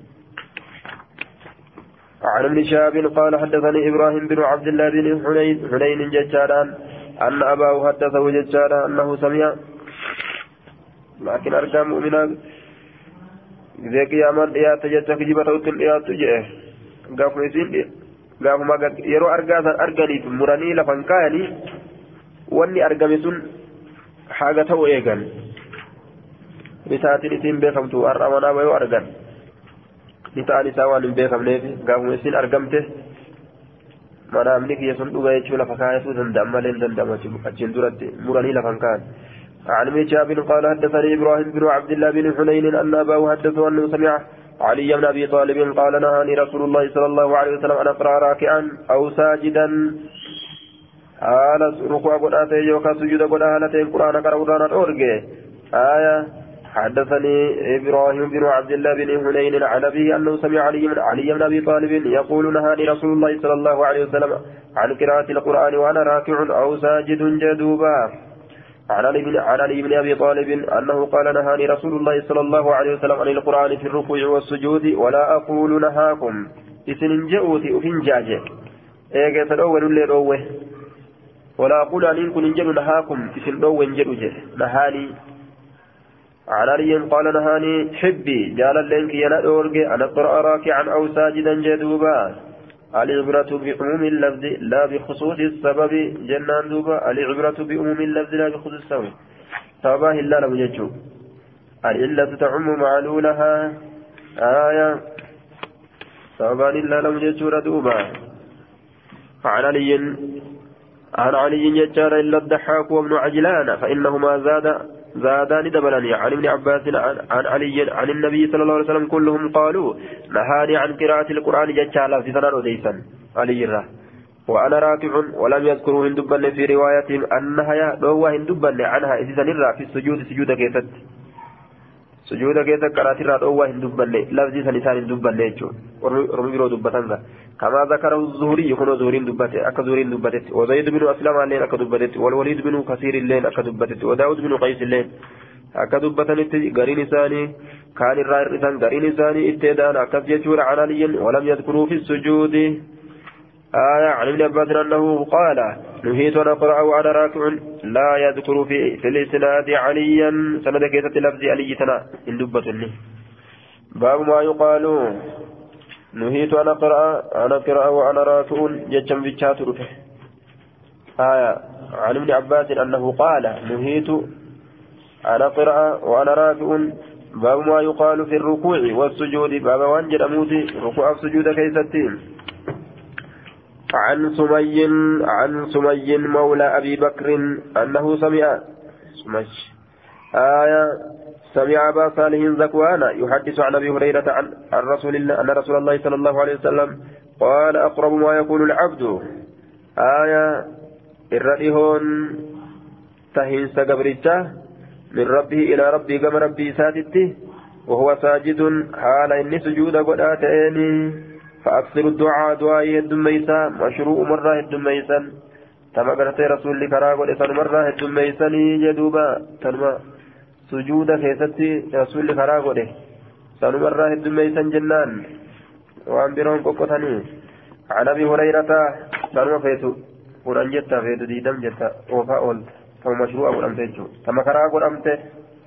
عن ابن شهاب قال حدثني إبراهيم بن عبد الله بن حنين ججاران أن أباه حدثه ججارا أنه سمع لكن أرقام مؤمنا إذا قياما إيات جدت كجبة وتل إيات تجئه قافوا يسين قافوا ما يروا أرقاثا أرقاني مراني لفنكاني واني أرقامسون حاجة تو إيقان بساتين إسين بيخمتو أرأمنا ويو أرقان نتاني ساوان بيخم نيفي قافوا يسين أرقامته mana amni kiyya sun dhuga jechuun lafa kaayatu danda'an malee danda'ama achiin duratti muranii lafan kaan عن ميشاب قال حدثني إبراهيم بن عبد الله بن حنين أن أباه حدثه أنه سمع علي بن أبي طالب قال نهاني رسول الله صلى الله عليه وسلم أن أقرأ راكعا أو ساجدا ركوع قد آتي يوكا سجود قد آلتين قرآن قرآن أورجي حدثني إبراهيم بن عبد الله بن حنين عن أبيه أنه سمع علي بن أبي طالب يقول نهاني رسول الله صلى الله عليه وسلم عن قراءة القرآن وأنا راكع أو ساجد جدوبا عن علي بن أبي طالب أنه قال نهاني رسول الله صلى الله عليه وسلم عن القرآن في الركوع والسجود ولا أقول نهاكم إسن جئوتي أفن جاجة إيجا تلوه للي روه ولا أقول أن إنكم إنجلوا نهاكم إسن روه إنجلوا نهاني عن علي قال نهاني حبي جال اللينك ينأورك أن أقرأ راكعا أو ساجدا جدوبا العبرة بعموم اللفظ لا بخصوص السبب جنان دوبا العبرة بعموم اللفظ لا بخصوص السبب سببه إلا لم يجو العلة تعم معلولها سببان إلا لم يجو دوبا عن علي يجار إلا الضحاك وابن عجلان فإنهما زادان دبلني عن ابن عباس عن علي عن النبي صلى الله عليه وسلم كلهم قالوا نهاني عن قراءة القرآن جتشالا في سنة وديسا علي الره وأنا راكع ولم يذكروا هندبا في روايتهم أنها روى هندبا عنها إذا نرى في السجود سجود كيفت سجود كيسا قرات الراد أوه هندوبالي لفظي سنسان هندوبالي رمي دبتنغا كما ذكره الزهري يكون زهري دبته أكا زهري دبته وزيد بن أسلم اللين أكا دبته والوليد بن كثير اللين أكا دبته وداود بن قيس اللين أكا دبتنت قرين ثاني كان الرائر إذن قرين ثاني اتدان أكا يجور عن علي ولم يذكروا في السجود عن ابن عباس أنه قال نهيت أن أقرأ وأنا راكع لا يذكر في الإسناد عليا سند كيسة لفظ علي تنا إن دبتني باب ما يقال نهيت أن أقرأ وأنا راكع جتشم في الشاتر عن ابن عباس أنه قال نهيت أن أقرأ وأنا راكع باب ما يقال في الركوع والسجود باب وانجل أموتي ركوع السجود كيستين عن سمي مولى أبي بكر أنه سمع أبا صالح ذكوان يحدث عن أبي هريرة عن رسول الله أن رسول الله صلى الله عليه وسلم قال أقرب ما يكون العبد الرئيهون تهينس قبرته من ربه إلى ربه كما ربي ساتته وهو ساجد حال إني سجود قداتين فأكثر الدعاء دعاء الدميسا مشروع مرة الدميسا تما قرأت رسول لكراغ ولسان مرة الدميساني جدوبا تنما سجود كيستي رسول لكراغ ولسان مرة الدميسا جنان وعن برون قوقتني عن أبي هريرة تنما فيتو قرآن جتا فيتو ديدم جتا وفاول تما مشروع قرآن تيجو تما كراغ قرآن تي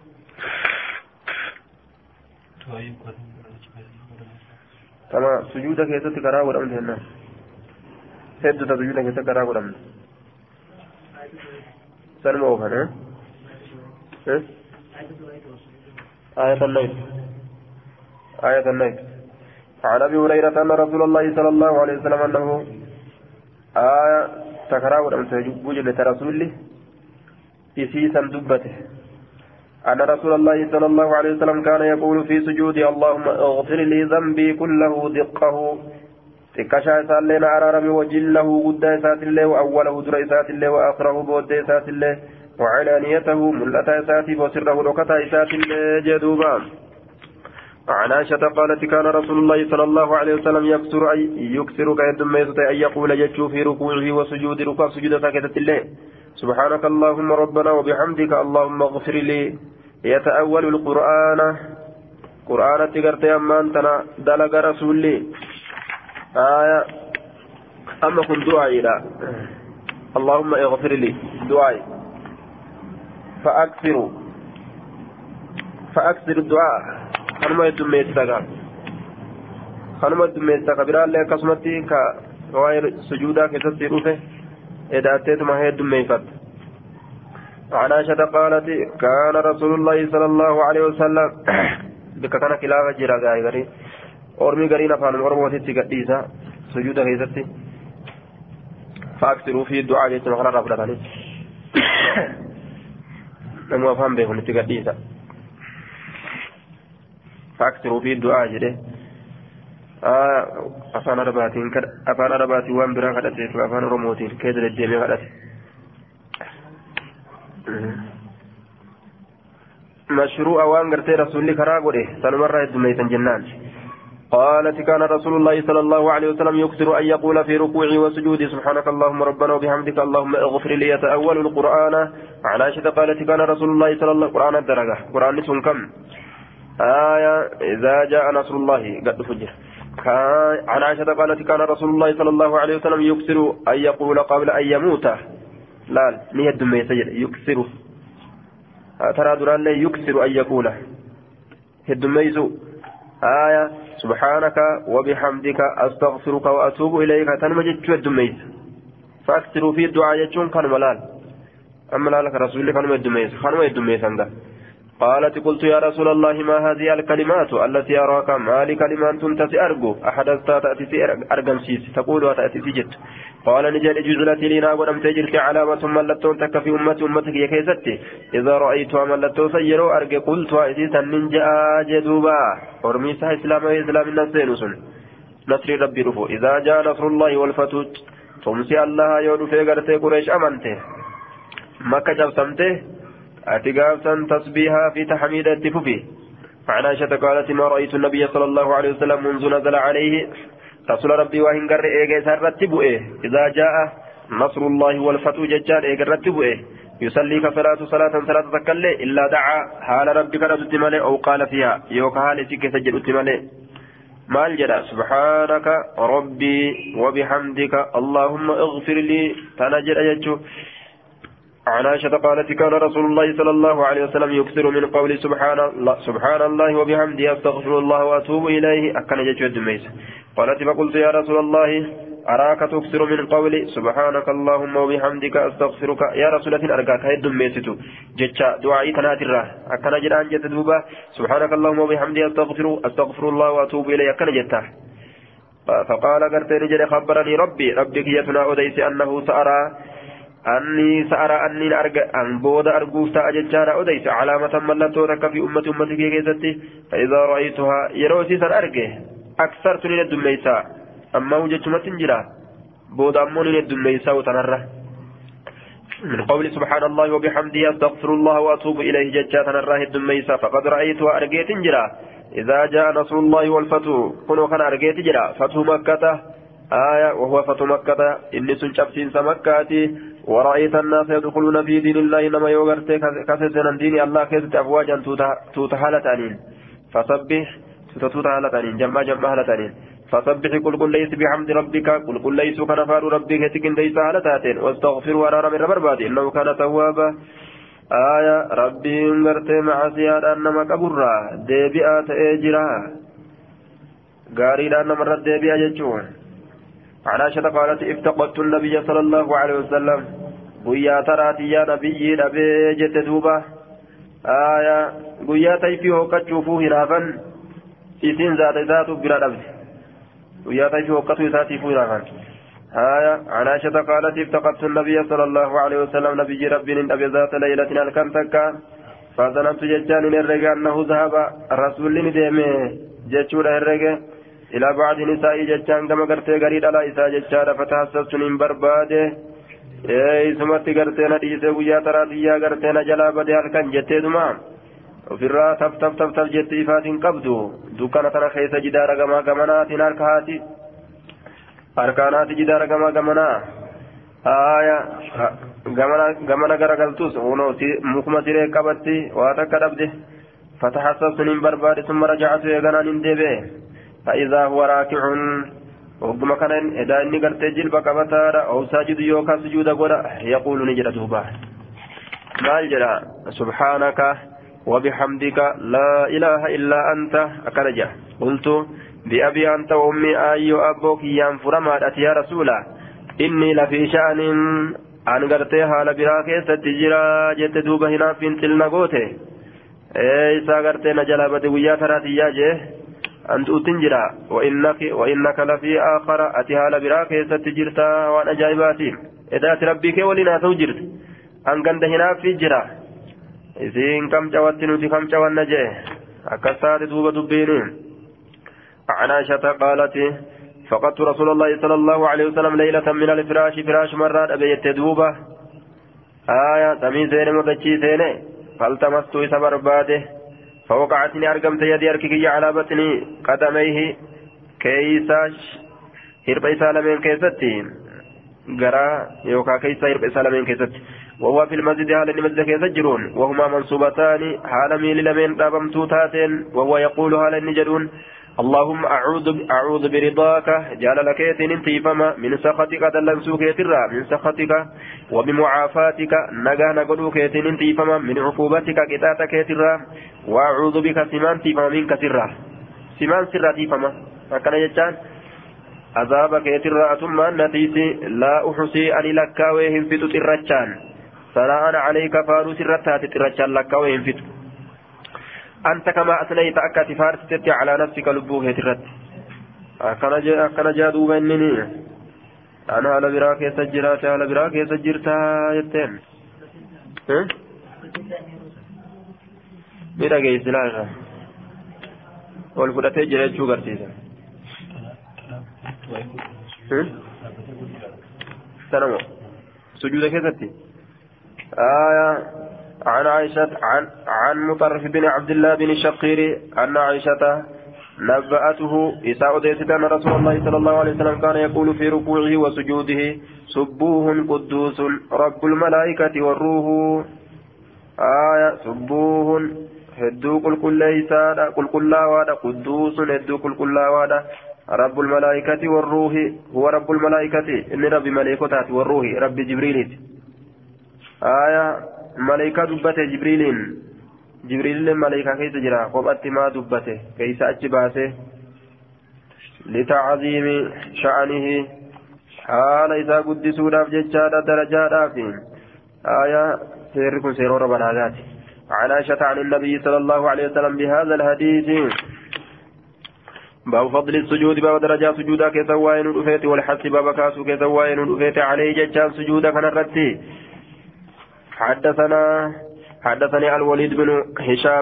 كما سجود كيسة كرا ورمت هنا سيد سجود كيسة كرا ورمت سلم أوفن آية النيل عن أبي هريرة أن رسول الله صلى الله عليه وسلم أنه تكرا ورمت وجد رسوله إسيسا دبته أن رسول الله صلى الله عليه وسلم كان يقول في سجودي اللهم اغفر لي ذنبي كله دقه تكشى سالين عرارمي وجله قد سات الله وأوله در سات الله وآخره بود سات الله وعلانيته ملة ساتي وسره ركتا سات الله جدوبا عن عائشة قالت كان رسول الله صلى الله عليه وسلم يكسر كيد ميزة أن يقول يجو في ركوعه وسجود ركوع سجود ساكتة الله سبحانك اللهم ربنا وبحمدك اللهم اغفر لي يتأول القرآن قرآن تقرت أمان تنا دلق رسولي أما كن دعائي لا اللهم اغفر لي دعائي فأكثر الدعاء خنما يدميتك برال لك قسمتي كوائر سجودا كتسير فيه إذا أتيت ما هي الدميفت عن عائشة قالت كان رسول الله صلى الله عليه وسلم بك كان خلافة جرى غيري أرمي غرينا فان أرمو تتقديسا سجود غيثتي فأكثروا في الدعاء جيسا مخرى رفضة عليه نمو أفهم بهم تتقديسا فأكثروا في الدعاء جده أفان رباتي وان برا خدته وأفان رموتين كيد الديمي خدته مشروع وان غرتي رسول كراغوري سنمر الدميت جنان قالت كان رسول الله صلى الله عليه وسلم يكثر أن يقول في ركوعه وسجوده سبحانك اللهم ربنا وبحمدك اللهم اغفر لي يتأول القرآن عن عائشة قالت كان رسول الله صلى الله عليه وسلم قرآن الدرجة قرآن نسون كم إذا جاء نصر الله قد فجر عن عائشة قالت كان رسول الله صلى الله عليه وسلم يكثر أن يقول قبل أن يموت لا نية دمي سجد يكثر ترى دران يكثر أن يقول الدميز سبحانك وبحمدك أستغفرك وأتوب إليك تنمجد الدميز فأكثروا في الدعاء يجون كان ملال أما لك رسول الله كانوا الدميز عندك قالت قلت يا رسول الله ما هذه الكلمات التي أراك ما لي كلمات تنتسي أرجو أحدثت تأتي أرجم سيس تقول وتأتي سجد قال نجل جزلتي لنا ولم تجرت علامة ملتون تك في أمتك يا كيستي إذا رأيتها ملتو سيروا أرجو قلت وإسيسا ننجا جدوبا ورميسا إسلام الناس نصر ربي رفو إذا جاء نصر الله والفتوت تمسي الله يود في غرتي قريش أمنته مكة جبسمته أتقافا تسبيها في تحميد التفوفي عن عائشة قالت ما رأيت النبي صلى الله عليه وسلم منذ نزل عليه رسول ربي وإن قر إيجا سرتبوا إذا جاء نصر الله والفتح ججال إيجا رتبوا يصلي كصلاة صلاة تكلي إلا دعا حال ربك ردت مالي أو قال فيها يوكا حال سكة سجدت مالي مال جدا سبحانك ربي وبحمدك اللهم اغفر لي تنجل أجتشو عن عائشة قالت كان رسول الله صلى الله عليه وسلم يكثر من قول سبحان الله وبحمده أستغفر الله وأتوب إليه أكن جتشو الدميس قالت فقلت يا رسول الله أراك تكثر من قول سبحانك اللهم وبحمدك أستغفرك يا رسول الله أرقاك هيد دميستو جتشا دعائي تناترة أكن جدان جتدوبة سبحانك اللهم وبحمده أستغفر الله وأتوب إليه أكن جتا فقال قرتين جل خبرني ربك يتنا أديس أنه سأرى أني أرجع أن بود أرجوس أججارا أديس علامة ملتورك في أمتك كيستي فإذا رأيتها يروسي سر أرجع أكثرت من الدميسا أما وجدت متنجرا بود أمون الدميسا وتنره من قول سبحان الله وبحمده أستغفر الله وأتوب إليه ججا تنره الدميسا فقد رأيتها أرجع تنجرا إذا جاء نصر الله والفتح كنوا كان أرجع تنجرا فتح مكة آية وهو فتح مكة إني سنشبسين سمكاتي ورأيت الناس يدخلون في دين الله إنما يوغرت كسسنا دين الله كست أفواجا توتهالتانين فسبح توتهالتانين جمع هالتانين فسبح قل ليس بحمد ربك قل ليس كنفار ربك تكن ليس هالتاتين واستغفر ورارا من ربربادي إنه كان توابا آية ربي انغرت مع سيادة أنما كبرا ديبئات إجرا غاريدا أنما رد ديبئة جتشون عن عائشة قالت افتقدت النبي صلى الله عليه وسلم ويا تراتي يا نبي نبي جت دوبة آية ويا تيفيه كتشوفوه نافا إسين ذات برا نبي ويا تيفيه كتشوفوه نافا آية عن عائشة قالت افتقدت النبي صلى الله عليه وسلم نبي ربي نبي ذات ليلة الكنتكا فظننت ججان الرجال أنه ذهب الرسول ندمه جتشور الرجال إلى بعض نساء جتان كما قرتي قريد على إساء جتان فتحسست من برباده سمت قرتين ديسة ويا تراتيا قرتين جلا بدي هلكن جتي دما وفي الرا تف جتي إفات قبدو دوكانة خيس جدار كما كمنات ناركهاتي أركانات جدار كما كمنا آية كمنا قرقلتوس ونو مكما سيري قبتي واتك دبده فتحسست من برباده ثم رجعت يغنان اندبه فإذا هو راكع وقم كان إذا إني قرت جلب كبتارا أو ساجد يوكا سجود قرأ يقول نجرة دوبا ما الجرى سبحانك وبحمدك لا إله إلا أنت أكرجه قلت بأبي أنت وأمي أي أبوك ينفر مادت يا رسولا إني لفي شأن أن قرتها لبراكي ستجرى جت دوبا هنا في تلنقوته إيسا قرتنا جلابة ويا تراتي ياجه أنت تنجرا وإنك لفي آخر أتها لبراك ستجرتا وأن أجايباتي إذا تربيك ولنا توجرت أن كنت هنا في جرا إذن كم جواتن في كم جوان نجي أكسات دوبة دبينين عن عائشة قالت فقدت رسول الله صلى الله عليه وسلم ليلة من الفراش فراش مرات أبيت دوبة آية تميزين مدجيتين فالتمست إسا برباده فوقعتني أرقمت يدي أركي على بطني قدميه كيساش هرب إسالمين كيستي قرا يوكا كيسا هرب إسالمين كيستي وهو في المسجد هذا المسجد كيسجرون وهما منصوبتان حالمي للمين رابمتوتاتين وهو يقول هذا النجرون اللهم أعوذ برضاك جعل لك انتي فما من سخطك دلنسوك يترى من سخطك وبمعافاتك نجا نقولوك انتي فما من عقوبتك كتاتك يترى وأعوذ بك سمانتي فما منك سرى سمان سرتي فما فكان يجان عذابك يترى ثم نتيسي لا أحصي أن لك وهم فتو ترچان سناء عليك فارو سرتها تترچان لك وهم فتو أنت كما أثنيت أكا فارست على نفسك لبوك ترت أكنا جادوا بينني أنا على براك يسجرات على براك يسجرتها يتين ميرا جيس لا والفراتي جريت شو قرتيها سلام سجودك يا ستي عن عائشة عن مطرف بن عبد الله بن الشقير أن عائشة نبأته إساء ديستان رسول الله صلى الله عليه وسلم كان يقول في ركوعه وسجوده سبوه قدوس رب الملائكة والروح سبوه هدو قل ليسان قل لا وادا قدوس هدو قل لا وادا رب الملائكة والروح هو رب الملائكة إن رب ملائكته والروح رب جبريل ملائكة دبته جبريل ملائكة كيس جرا قبأت ما دبته كيس أجباسه لتعظيم شأنه حال إذا قدسوا داف ججادا درجادا فين سيركم سيرور بلاغات عن عائشة عن النبي صلى الله عليه وسلم بهذا الحديث باب فضل السجود باب درجات سجودا كسوائن الأفيت والحث باب كاسو كسوائن الأفيت عليه ججان سجودا كنرتي حدثني الوليد بن هشام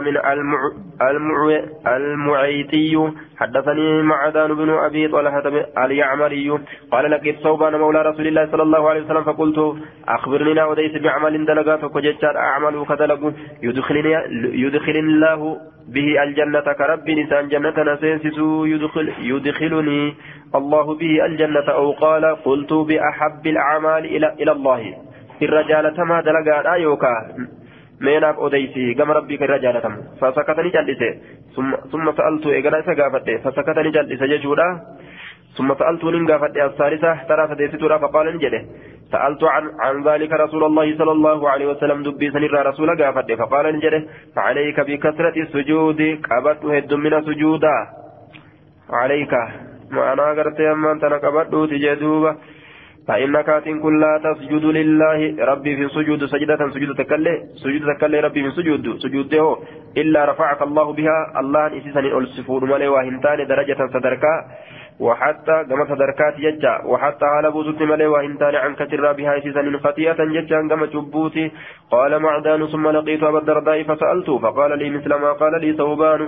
المعيتي حدثني معدان بن أبي طلحة اليعمري قال لقيت ثوبان مولى رسول الله صلى الله عليه وسلم فقلت أخبرني وديس بعمل دلقات وجدت أعمل كدلق يدخلني الله به الجنة كرب نسان جنة نسينسس يدخلني الله به الجنة أو قال قلت بأحب الأعمال إلى الله الرجال تما دلقات أيوكا ميناف أوديسي كما ربك الرجال تم فسكتني جلسه ثم سألت إيقنا سقافته فسكتني جلسه ججودا ثم سألت ننقافته الثالثة ترى فديستورا فقال نجده سألت عن ذلك رسول الله صلى الله عليه وسلم دبي سنر رسول قافته فقال نجده فعليك بكثرة السجود قبضت هد من سجودا عليك ما أنا قرت يما أنت نقبضت تجدوبا فإنك كن لا تسجد لله ربي في سجود سجود تكلي ربي في سجوده إلا رفعك الله بها الله إسسان السفور ملي وهنتان درجة صدركا وحتى كما صدركات يجا وحتى على بوزت ملي وهنتان عن كثير بها إسسان خطيئة يجا كما جبوتي قال معدان ثم لقيت أبا الدرداء فسألته فقال لي مثل ما قال لي ثوبان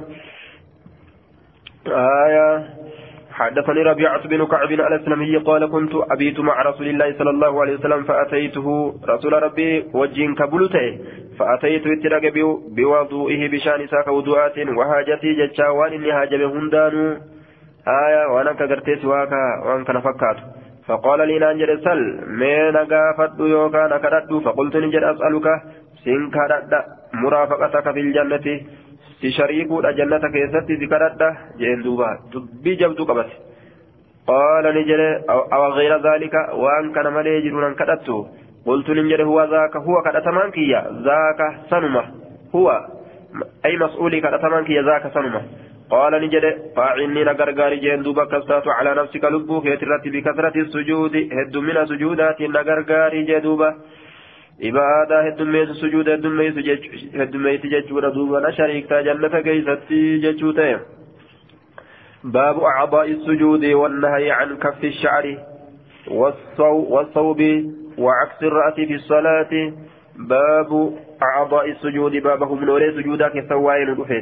حدثني ربيعة بن كعب الأسلمي قال كنت أبيت مع رسول الله صلى الله عليه وسلم فأتيته رسول ربي وجين كبلته فأتيت اترك بوضوئه بشان ساك وضوءات وهاجتي جتشاوان إني هاجب هندان وأنا كغرتيس واكا وأن كان فكات فقال لي نانجر سل من غافت يوكا نكرت فقلت نجر أسألك سنكرت مرافقتك في الجنة تشريكوا الجنة كيست ذكرت جندوبا بجبت قبت قال نجر أو غير ذلك وأن كان مليجر كدت قلت نجر هو ذاك هو كدتمان كيا ذاك سنمة هو أي مسؤولي كدتمان كيا ذاك سنمة قال نجر فاعني نغرغار جندوبا كستات على نفسك لبوك يترت بكثرة السجود هد من سجودات نغرغار جندوبا إبادة هدميت سجود هدميت ججورة دوبنا شريكتا جنة كيستي ججوتين باب أعضاء السجود والنهي عن كف الشعر والصوب وعكس الرأس في الصلاة باب أعضاء السجود باب هم نولي سجودا كثوائن الأفيت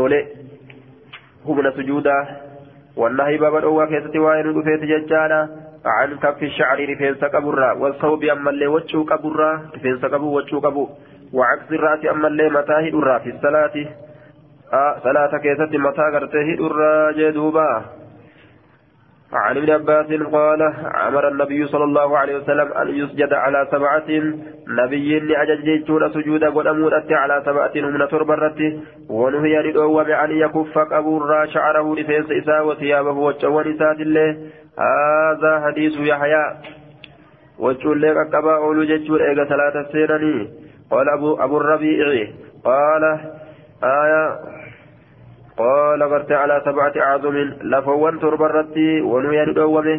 هم سجودا والنهي باب الأوى كثوائن الأفيت ججانا عن كف الشعر رفين سكبرا والصوب أما اللي وجهه كبرا رفين سكبو وجهه كبو وعكس الرأس أما اللي متاه الرا في الصلاة صلاة كيست متى قرته الرا جدوبا عن ابن عباس قال أمر النبي صلى الله عليه وسلم أن يسجد على 7 نبي لأجل جيتون سجودا والأمورة على 7 من تربرت ونهي للأوام أن يكف كبرا شعره رفين سئسا وثيابه وجوان سات الله هذا حديث يحيى وجل لك أكبا أولو ججور إيغا 3 سيناني قال أبو الربيع قال قرت على 7 أعظم لفوان تربرتي ونويا ندومه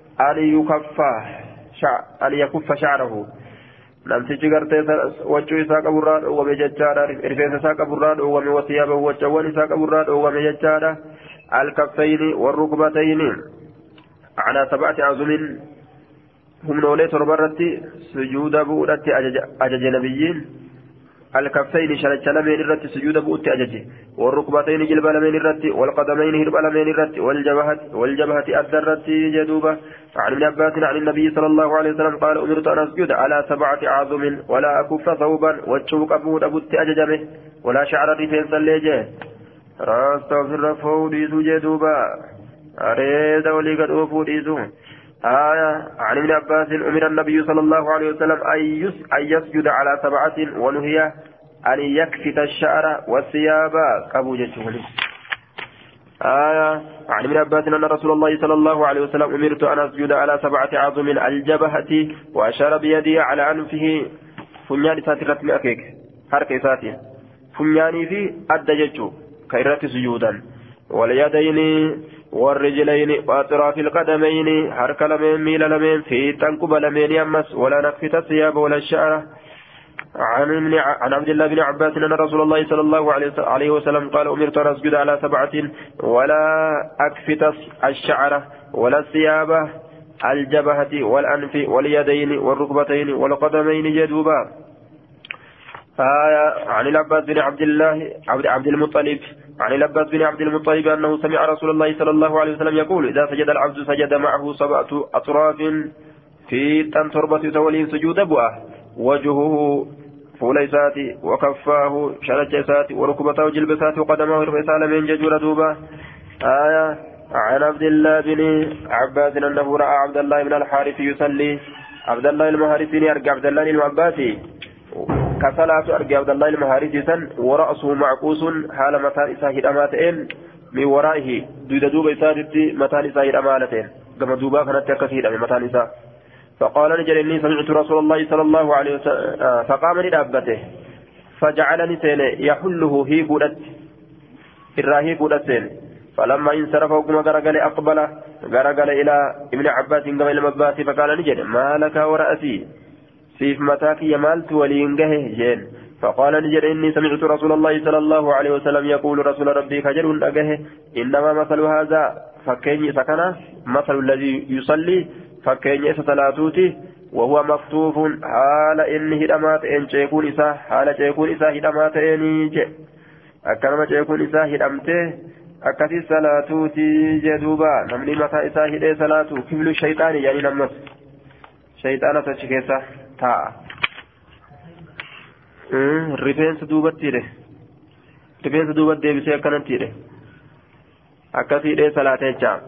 أن يكف شعره نمسج قرت وجو إساق براد أومي ججارة رفيس إساق براد أومي وثيابه وجوان إساق براد أومي ججارة الكفين والركبتين على 7 أعظم هم نولي تربرتي سجود بؤرتي أجج نبيين الكفين شرج لمن الرت سجود بؤت أججه والركبتين جلب لمن الرت والقدمين هرب لمن الرت والجبهة الدرت جدوبة عن ابن عباس عن النبي صلى الله عليه وسلم قال أمرت أن أسجد على 7 أعظم ولا أكف ثوبا واتشوك أبوت أبوت أججمه ولا شعر رفين سليجه راستغفر فوديسو جدوبة أريد ولي قد أفوديسو عن ابن عباس أمر النبي صلى الله عليه وسلم أن يسجد على 7 ونهي أن يكفت الشعر والثياب أبو جشولي عن ابن عباس أن رسول الله صلى الله عليه وسلم أمرت أن أسجد على 7 عظم الجبهة وأشار بيدي على أنفه فنيان ساترة مأكيك حركة ساتي فنياني في أدججو كيرات سجودا واليدين والرجلين وأطراف القدمين حرك لمن ميل لمن في تنكب لمن يمس ولا نكفت الثياب ولا الشعر عن عبد الله بن عباس أن رسول الله صلى الله عليه وسلم قال أمرت أن أسجد على 7 ولا أكفت الشعر ولا الثياب الجبهة والأنف واليدين والركبتين والقدمين جدوبا عن العباس بن عبد المطلب عن العباس بن عبد المطلب أنه سمع رسول الله صلى الله عليه وسلم يقول إذا سجد العبد سجد معه 7 أطراف في تربة تولين سجود بؤه وجهه فوليسات وكفاه شرجسات وركبته جلبسات وقدمه رفسال من ججور دوبا عن عبد الله بن عباس أنه رأى عبد الله بن الحارث يصلي عبد الله المحارثي يرجع عبد الله المعباسي كصلاة أرجع عبد الله المحارثي ورأسه معقوس حال متان إساه الأماتين من ورائه دوبا إساهتي متان إساه الأمالتين كما دوبا كانت كثيرة من متان إساه فقال نجل إني سمعت رسول الله صلى الله عليه وسلم فقام لدابته فجعلني سين يحله هي قدت الراهي قدت سين فلما انصرف وقم غرقل إلى ابن عباس قم إلى مباس فقال نجل ما لك ورأسي سيف متاك يمالت ولينقه جين فقال نجل إني سمعت رسول الله صلى الله عليه وسلم يقول رسول ربي خجل أقه إنما مثل هذا فكيني سكنا مثل الذي يصلي فكيني صلاتوتي وهو مفتوف حال إنه هدمات إن شيكون إساه حال شيكون إساه هدمات إني أكرم شيكون إساه هدمته أكثي صلاتوتي جدوبا نمني متى إساه هدي صلاتو كبل الشيطان يعني نمس شيطان تشكيسه تا رفينس دوبتي له رفينس دوبت ديبسي أكنتي له أكثي هدي صلاتي جام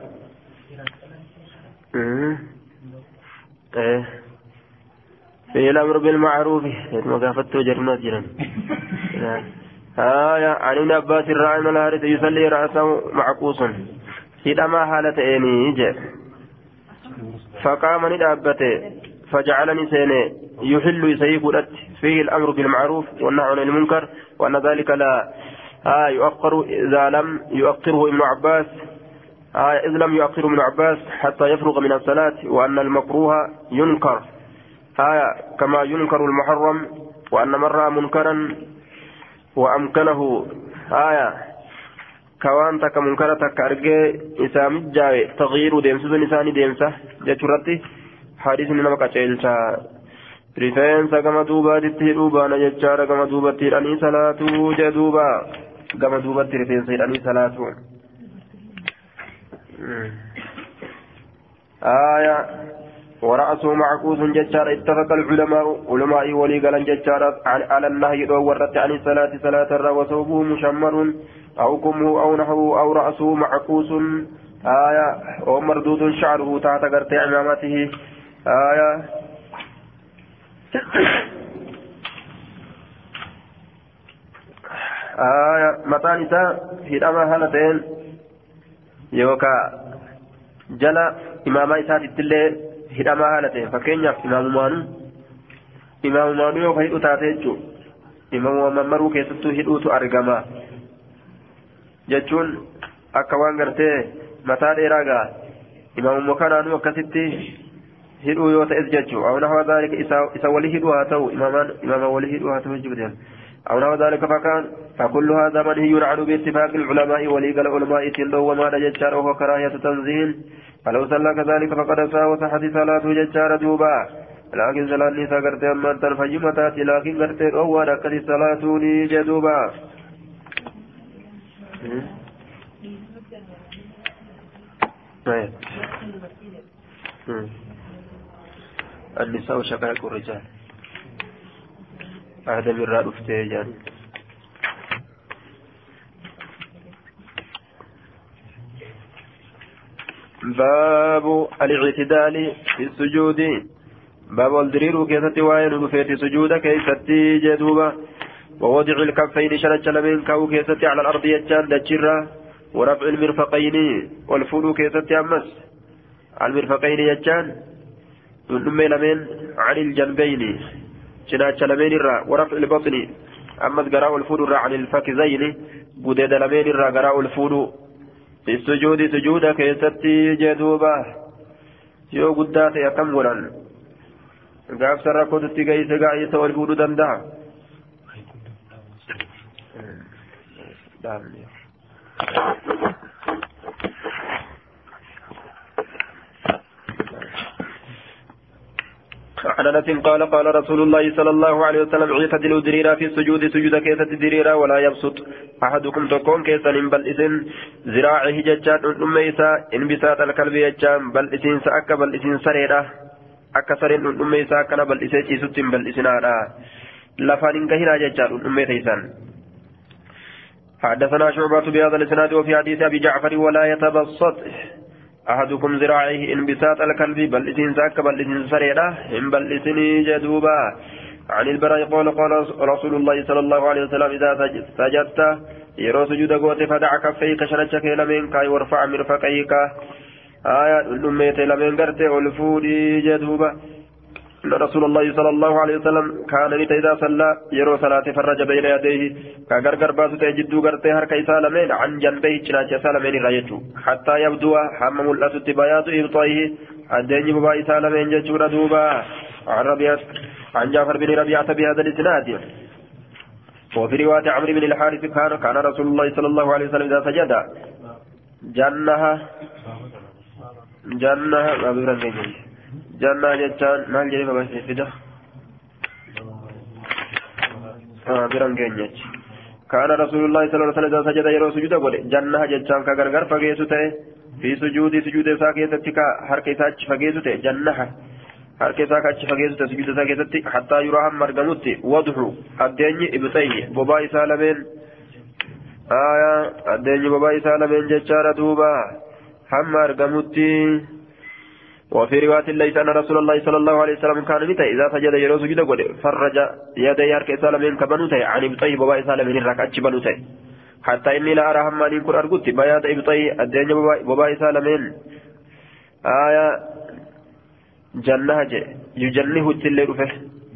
في الأمر بالمعروف مقافته جرمات جرم عن ابن عباس الراعي من الحارث يصلي رأسه معقوس هدما حالة إني فقام ندابته فجعلني سيني يحل يسيب فيه الأمر بالمعروف والنهي عن المنكر وأن ذلك لا يؤخر إذا لم يؤخره ابن عباس إذ لم يؤخر ابن عباس حتى يفرغ من الصلاة وأن المكروه ينكر كما ينكر المحرم وأن من رأى منكرا وأمكنه كوانتك منكرتك أرجع إسام الجاي تغيير ديمسة نساني ديمسة جترتي حديث إنما كتيلتا رفينسا كما دوبا تتهدوبا نججارا كما دوبا تيراني صلاة جدوبا كما دوبا رفينسا تيراني صلاة ورأسه معكوس ججار اتفق علماء ولي قال ججار على النهي ورت عن الصلاة صلاة وثوبه مشمر أو كمه أو نحوه أو رأسه معكوس أو مردود شعره تحت قرط عمامته متى نساء في الأمر هالتين يوكا جلا إماما إسات التلي هدما هالتين فكينيا إمام مانو يوكا هدو تاتيجو إمام وممرو كيستو هدو أرقما جتشون أكوان قرتي متى ديراغا إمام مكانانو وكستي هدو يوتا إزجتشو أو نحو ذلك إسا ولي هدو هاتو إمام ولي هدو هاتو جبتين أو نحو ذلك فكل هذا منهي عنه باتفاق العلماء وليق العلماء تلو وما ججار وهو كراهية تنزيل فلو صلى كذلك فقد ساء وصحت صلاته ججار دوبا لكن صلاة نساء قرتي أما أنت الفجمتات لكن قرتي أول أكد الصلاة جدوبا النساء شقائق الرجال هذا من رأى افتيجان باب الاعتدال في السجود باب الدرير كيستي وين في سجود كيستي جدوبا ووضع الكفين شرج لمن كاو كيستي على الأرض يجان دجرة ورفع المرفقين والفول كيستي أمس المرفقين يجان ثم لمن عن الجنبين شناج لمن الرا ورفع البطن أمس قراء الفول عن الفكزين بدد لمن الرا قراء الفول في السجود سجود كيستي جدوبا يو قدات يكملا قاف سرقود التقايس قايس والفول دمدا عن انس قال قال رسول الله صلى الله عليه وسلم اعتدلوا دريرا في السجود سجود كيسة دريرا ولا يبسط احدكم تكون كيسا بل اسن ذراعه ججان اميسا ان بساط الكلب يجان بل اسن ساك بل اسن سريرا اكثرين اميسا كان بل اسن ست بل اسنارا لفان كهنا ججان اميسان حدثنا شعبة بهذا الاسناد وفي حديث ابي جعفر ولا يتبسط أحدكم ذراعيه إن بساط الكلب بل إسن ساك بل إسن سريرة إن بل إسن جدوبا عن البراء قال قال رسول الله صلى الله عليه وسلم إذا سجدت يرو سجود قوت فدع كفيك شرجك لمنك وارفع مرفقيك آيات الأمية لمن قرت والفودي جدوبا رسول الله صلى الله عليه وسلم كان إذا صلى يرو صلاة فرج بين يديه كغرغر باسو تجدو غرتي هر كيسا لمن عن جنبه چناچ سلمين رايتو حتى يبدو حمم الاسد بياض ابطيه الدين بابا سلمين جچورا دوبا عن جعفر بن ربيعة بهذا الاسناد وفي رواية عمرو بن الحارث كان رسول الله صلى الله عليه وسلم إذا سجد جنها جنة جتان مال جريمة بس فدا برانجينيج كان رسول الله صلى الله عليه وسلم سجد يرو سجود قول جنة جتان كغرغر فغيسو تي في سجود ساكيتك حركيتاچ فغيسو تي جنة حركيتاچ فغيسو تي سجود ساكيتك حتى يراهم مرغمت وضحو الدني ابتي بابا سالمين الدني بابا سالمين جچارا دوبا هم مرغمت وفي رواية ليس أن رسول الله صلى الله عليه وسلم كان متى إذا سجد يرو سجود قد فرج يدي هرك سالمين كبنوتي عن ابطي بابا سالمين الركعة بنوتي حتى إني لا أرى هماني كن أرقدت بياض ابطي الدنيا بابا سالمين جنة يجنه التلي رفه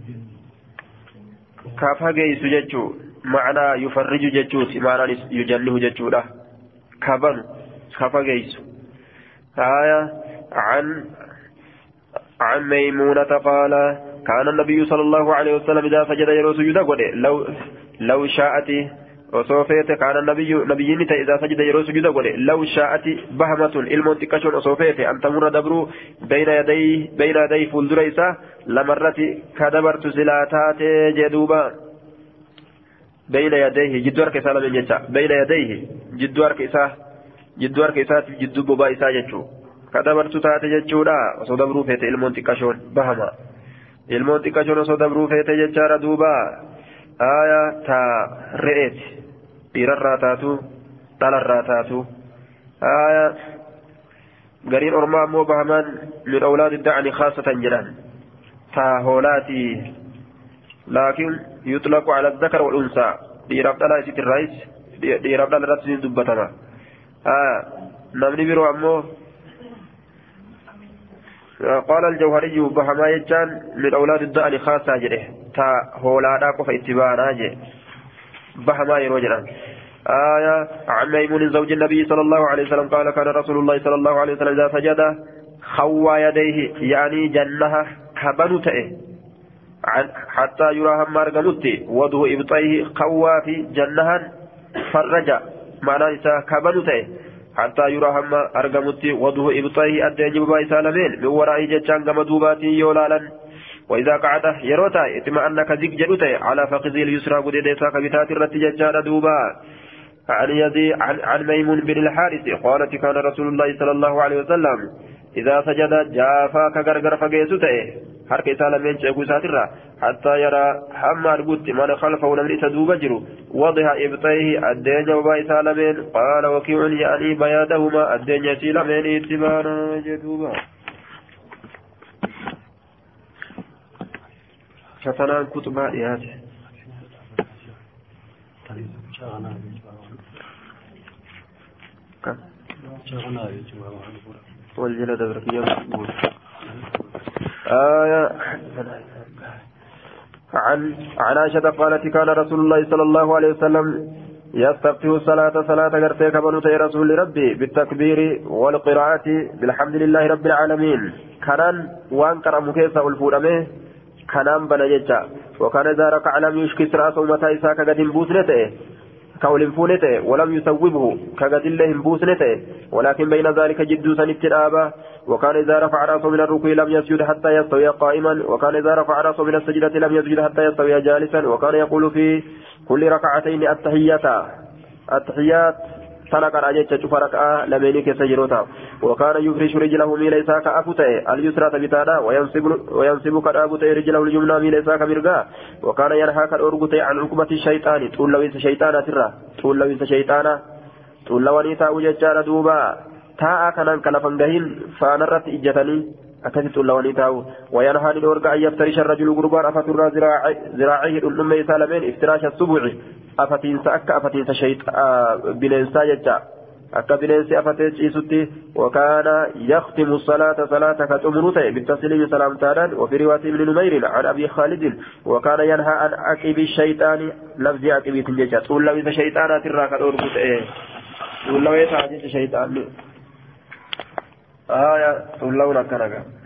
كافها جيس ججو معنى يفرج ججوت معنى يجنه ججو له كبن كافها جيس عن ميمونة قال كان النبي صلى الله عليه وسلم إذا سجد يرو سجود قد لو شاءت وصوفيت كان النبي إذا سجد يرو سجود قد لو شاءت بهمة المنتكشون وصوفيت أن تمر دبرو بين يدي فلدريسة لمرت كدبرت سلاتات جدوبا بين يديه جدوارك إسا لمن يجا بين يديه جدوارك إسا جدو ببا إسا جدو كدبرت تاتي جدودا وصو دبرو فيت المنتكشون بهمة المنتكشون وصو دبرو فيت جدار دوبا تا رئيت بير الراتاتو طال الراتاتو قرين أرمام مو بهمان من أولاد الدعني خاصة جنان تا هولاتي لكن يطلق على الذكر والأنثى ديراب دالا يسيت الرئيس ديراب دالا راتسين دبتنا نمني بيرو أمو قال الجوهري بهما يجان من أولاد الدعني خاصة جنه تا هولادا كف اتباعنا جي بهما يروجنا عن ميمون زوج النبي صلى الله عليه وسلم قال كان رسول الله صلى الله عليه وسلم إذا سجد خوى يديه يعني جنها كبنته حتى يراهم مارغنوتي وضوء إبطيه خوى في جنها فرج معنى إسا كبنته حتى يراهم أرغمتي وضوء إبطيه أدين بباي سالمين من وراء جتشان كما دوباتي يولالا وإذا قعد يروتا اطمأن كزيك جلوتا على فخذه اليسرى قد يديسا كبتات الرتججار دوبا عن ميمون بن الحارث قالت كان رسول الله صلى الله عليه وسلم إذا سجد جافا كغرغر فقيسوته حركة سالمين شيخو ساترا حتى يرى حمار قد من خلفه نمري تدوب جرو وضع إبطيه الدنيا وباي سالمين قال وكيع يعني بيادهما الدنيا سالمين اتبانا جدوبا فتنان كتبا إياته والجلد بركية عن عائشة قالت كان رسول الله صلى الله عليه وسلم يستفتح الصلاة صلاة غرتك بنوت رسول ربي بالتكبير والقراءة بالحمد لله رب العالمين كان وانكر مكيسة والفورمه كان بنجتا وكان إذا ركع لم يشكس رأسه متى إساك قد بوسنته كول فونته ولم يسوبه كقد الله بوسنته ولكن بين ذلك جد سنترابا وكان إذا رفع رأسه من الركوع لم يسجد حتى يستوي قائما وكان إذا رفع رأسه من السجدة لم يسجد حتى يستوي جالسا وكان يقول في كل ركعتين التحيات سنك راجع شوف ركعة لمينك سجروتا وكان يفرش رجله ميل إساك أفوته اليسرى تبتادا وينصب كرابته رجله اليمنى ميل إساك مرقا وكان ينهى كالأرقته عن عقبة الشيطان طول لو إنس شيطانا ترى طول لو إنس شيطانا طول لو أنيتا وججار دوبا تاء كان كلفنجهين فانرت إجتني أكثت الله ونيتاو وينهى للأرقى أن يفترش الرجل قربان أفتر ذراعيه الأمة سالمين افتراش السبع أفتنس أكا أفتنس بننسا يجا أكا بننس أفتنس إيسوتي وكان يختم الصلاة صلاة كتمرته بالتسليم سلام تالا وفي رواية ابن نمير عن أبي خالد وكان ينهى عن عقب الشيطان لفظ عقب تنجا تقول له إذا شيطان تراك الأرقى تقول له إذا شيطان تقول له نكرك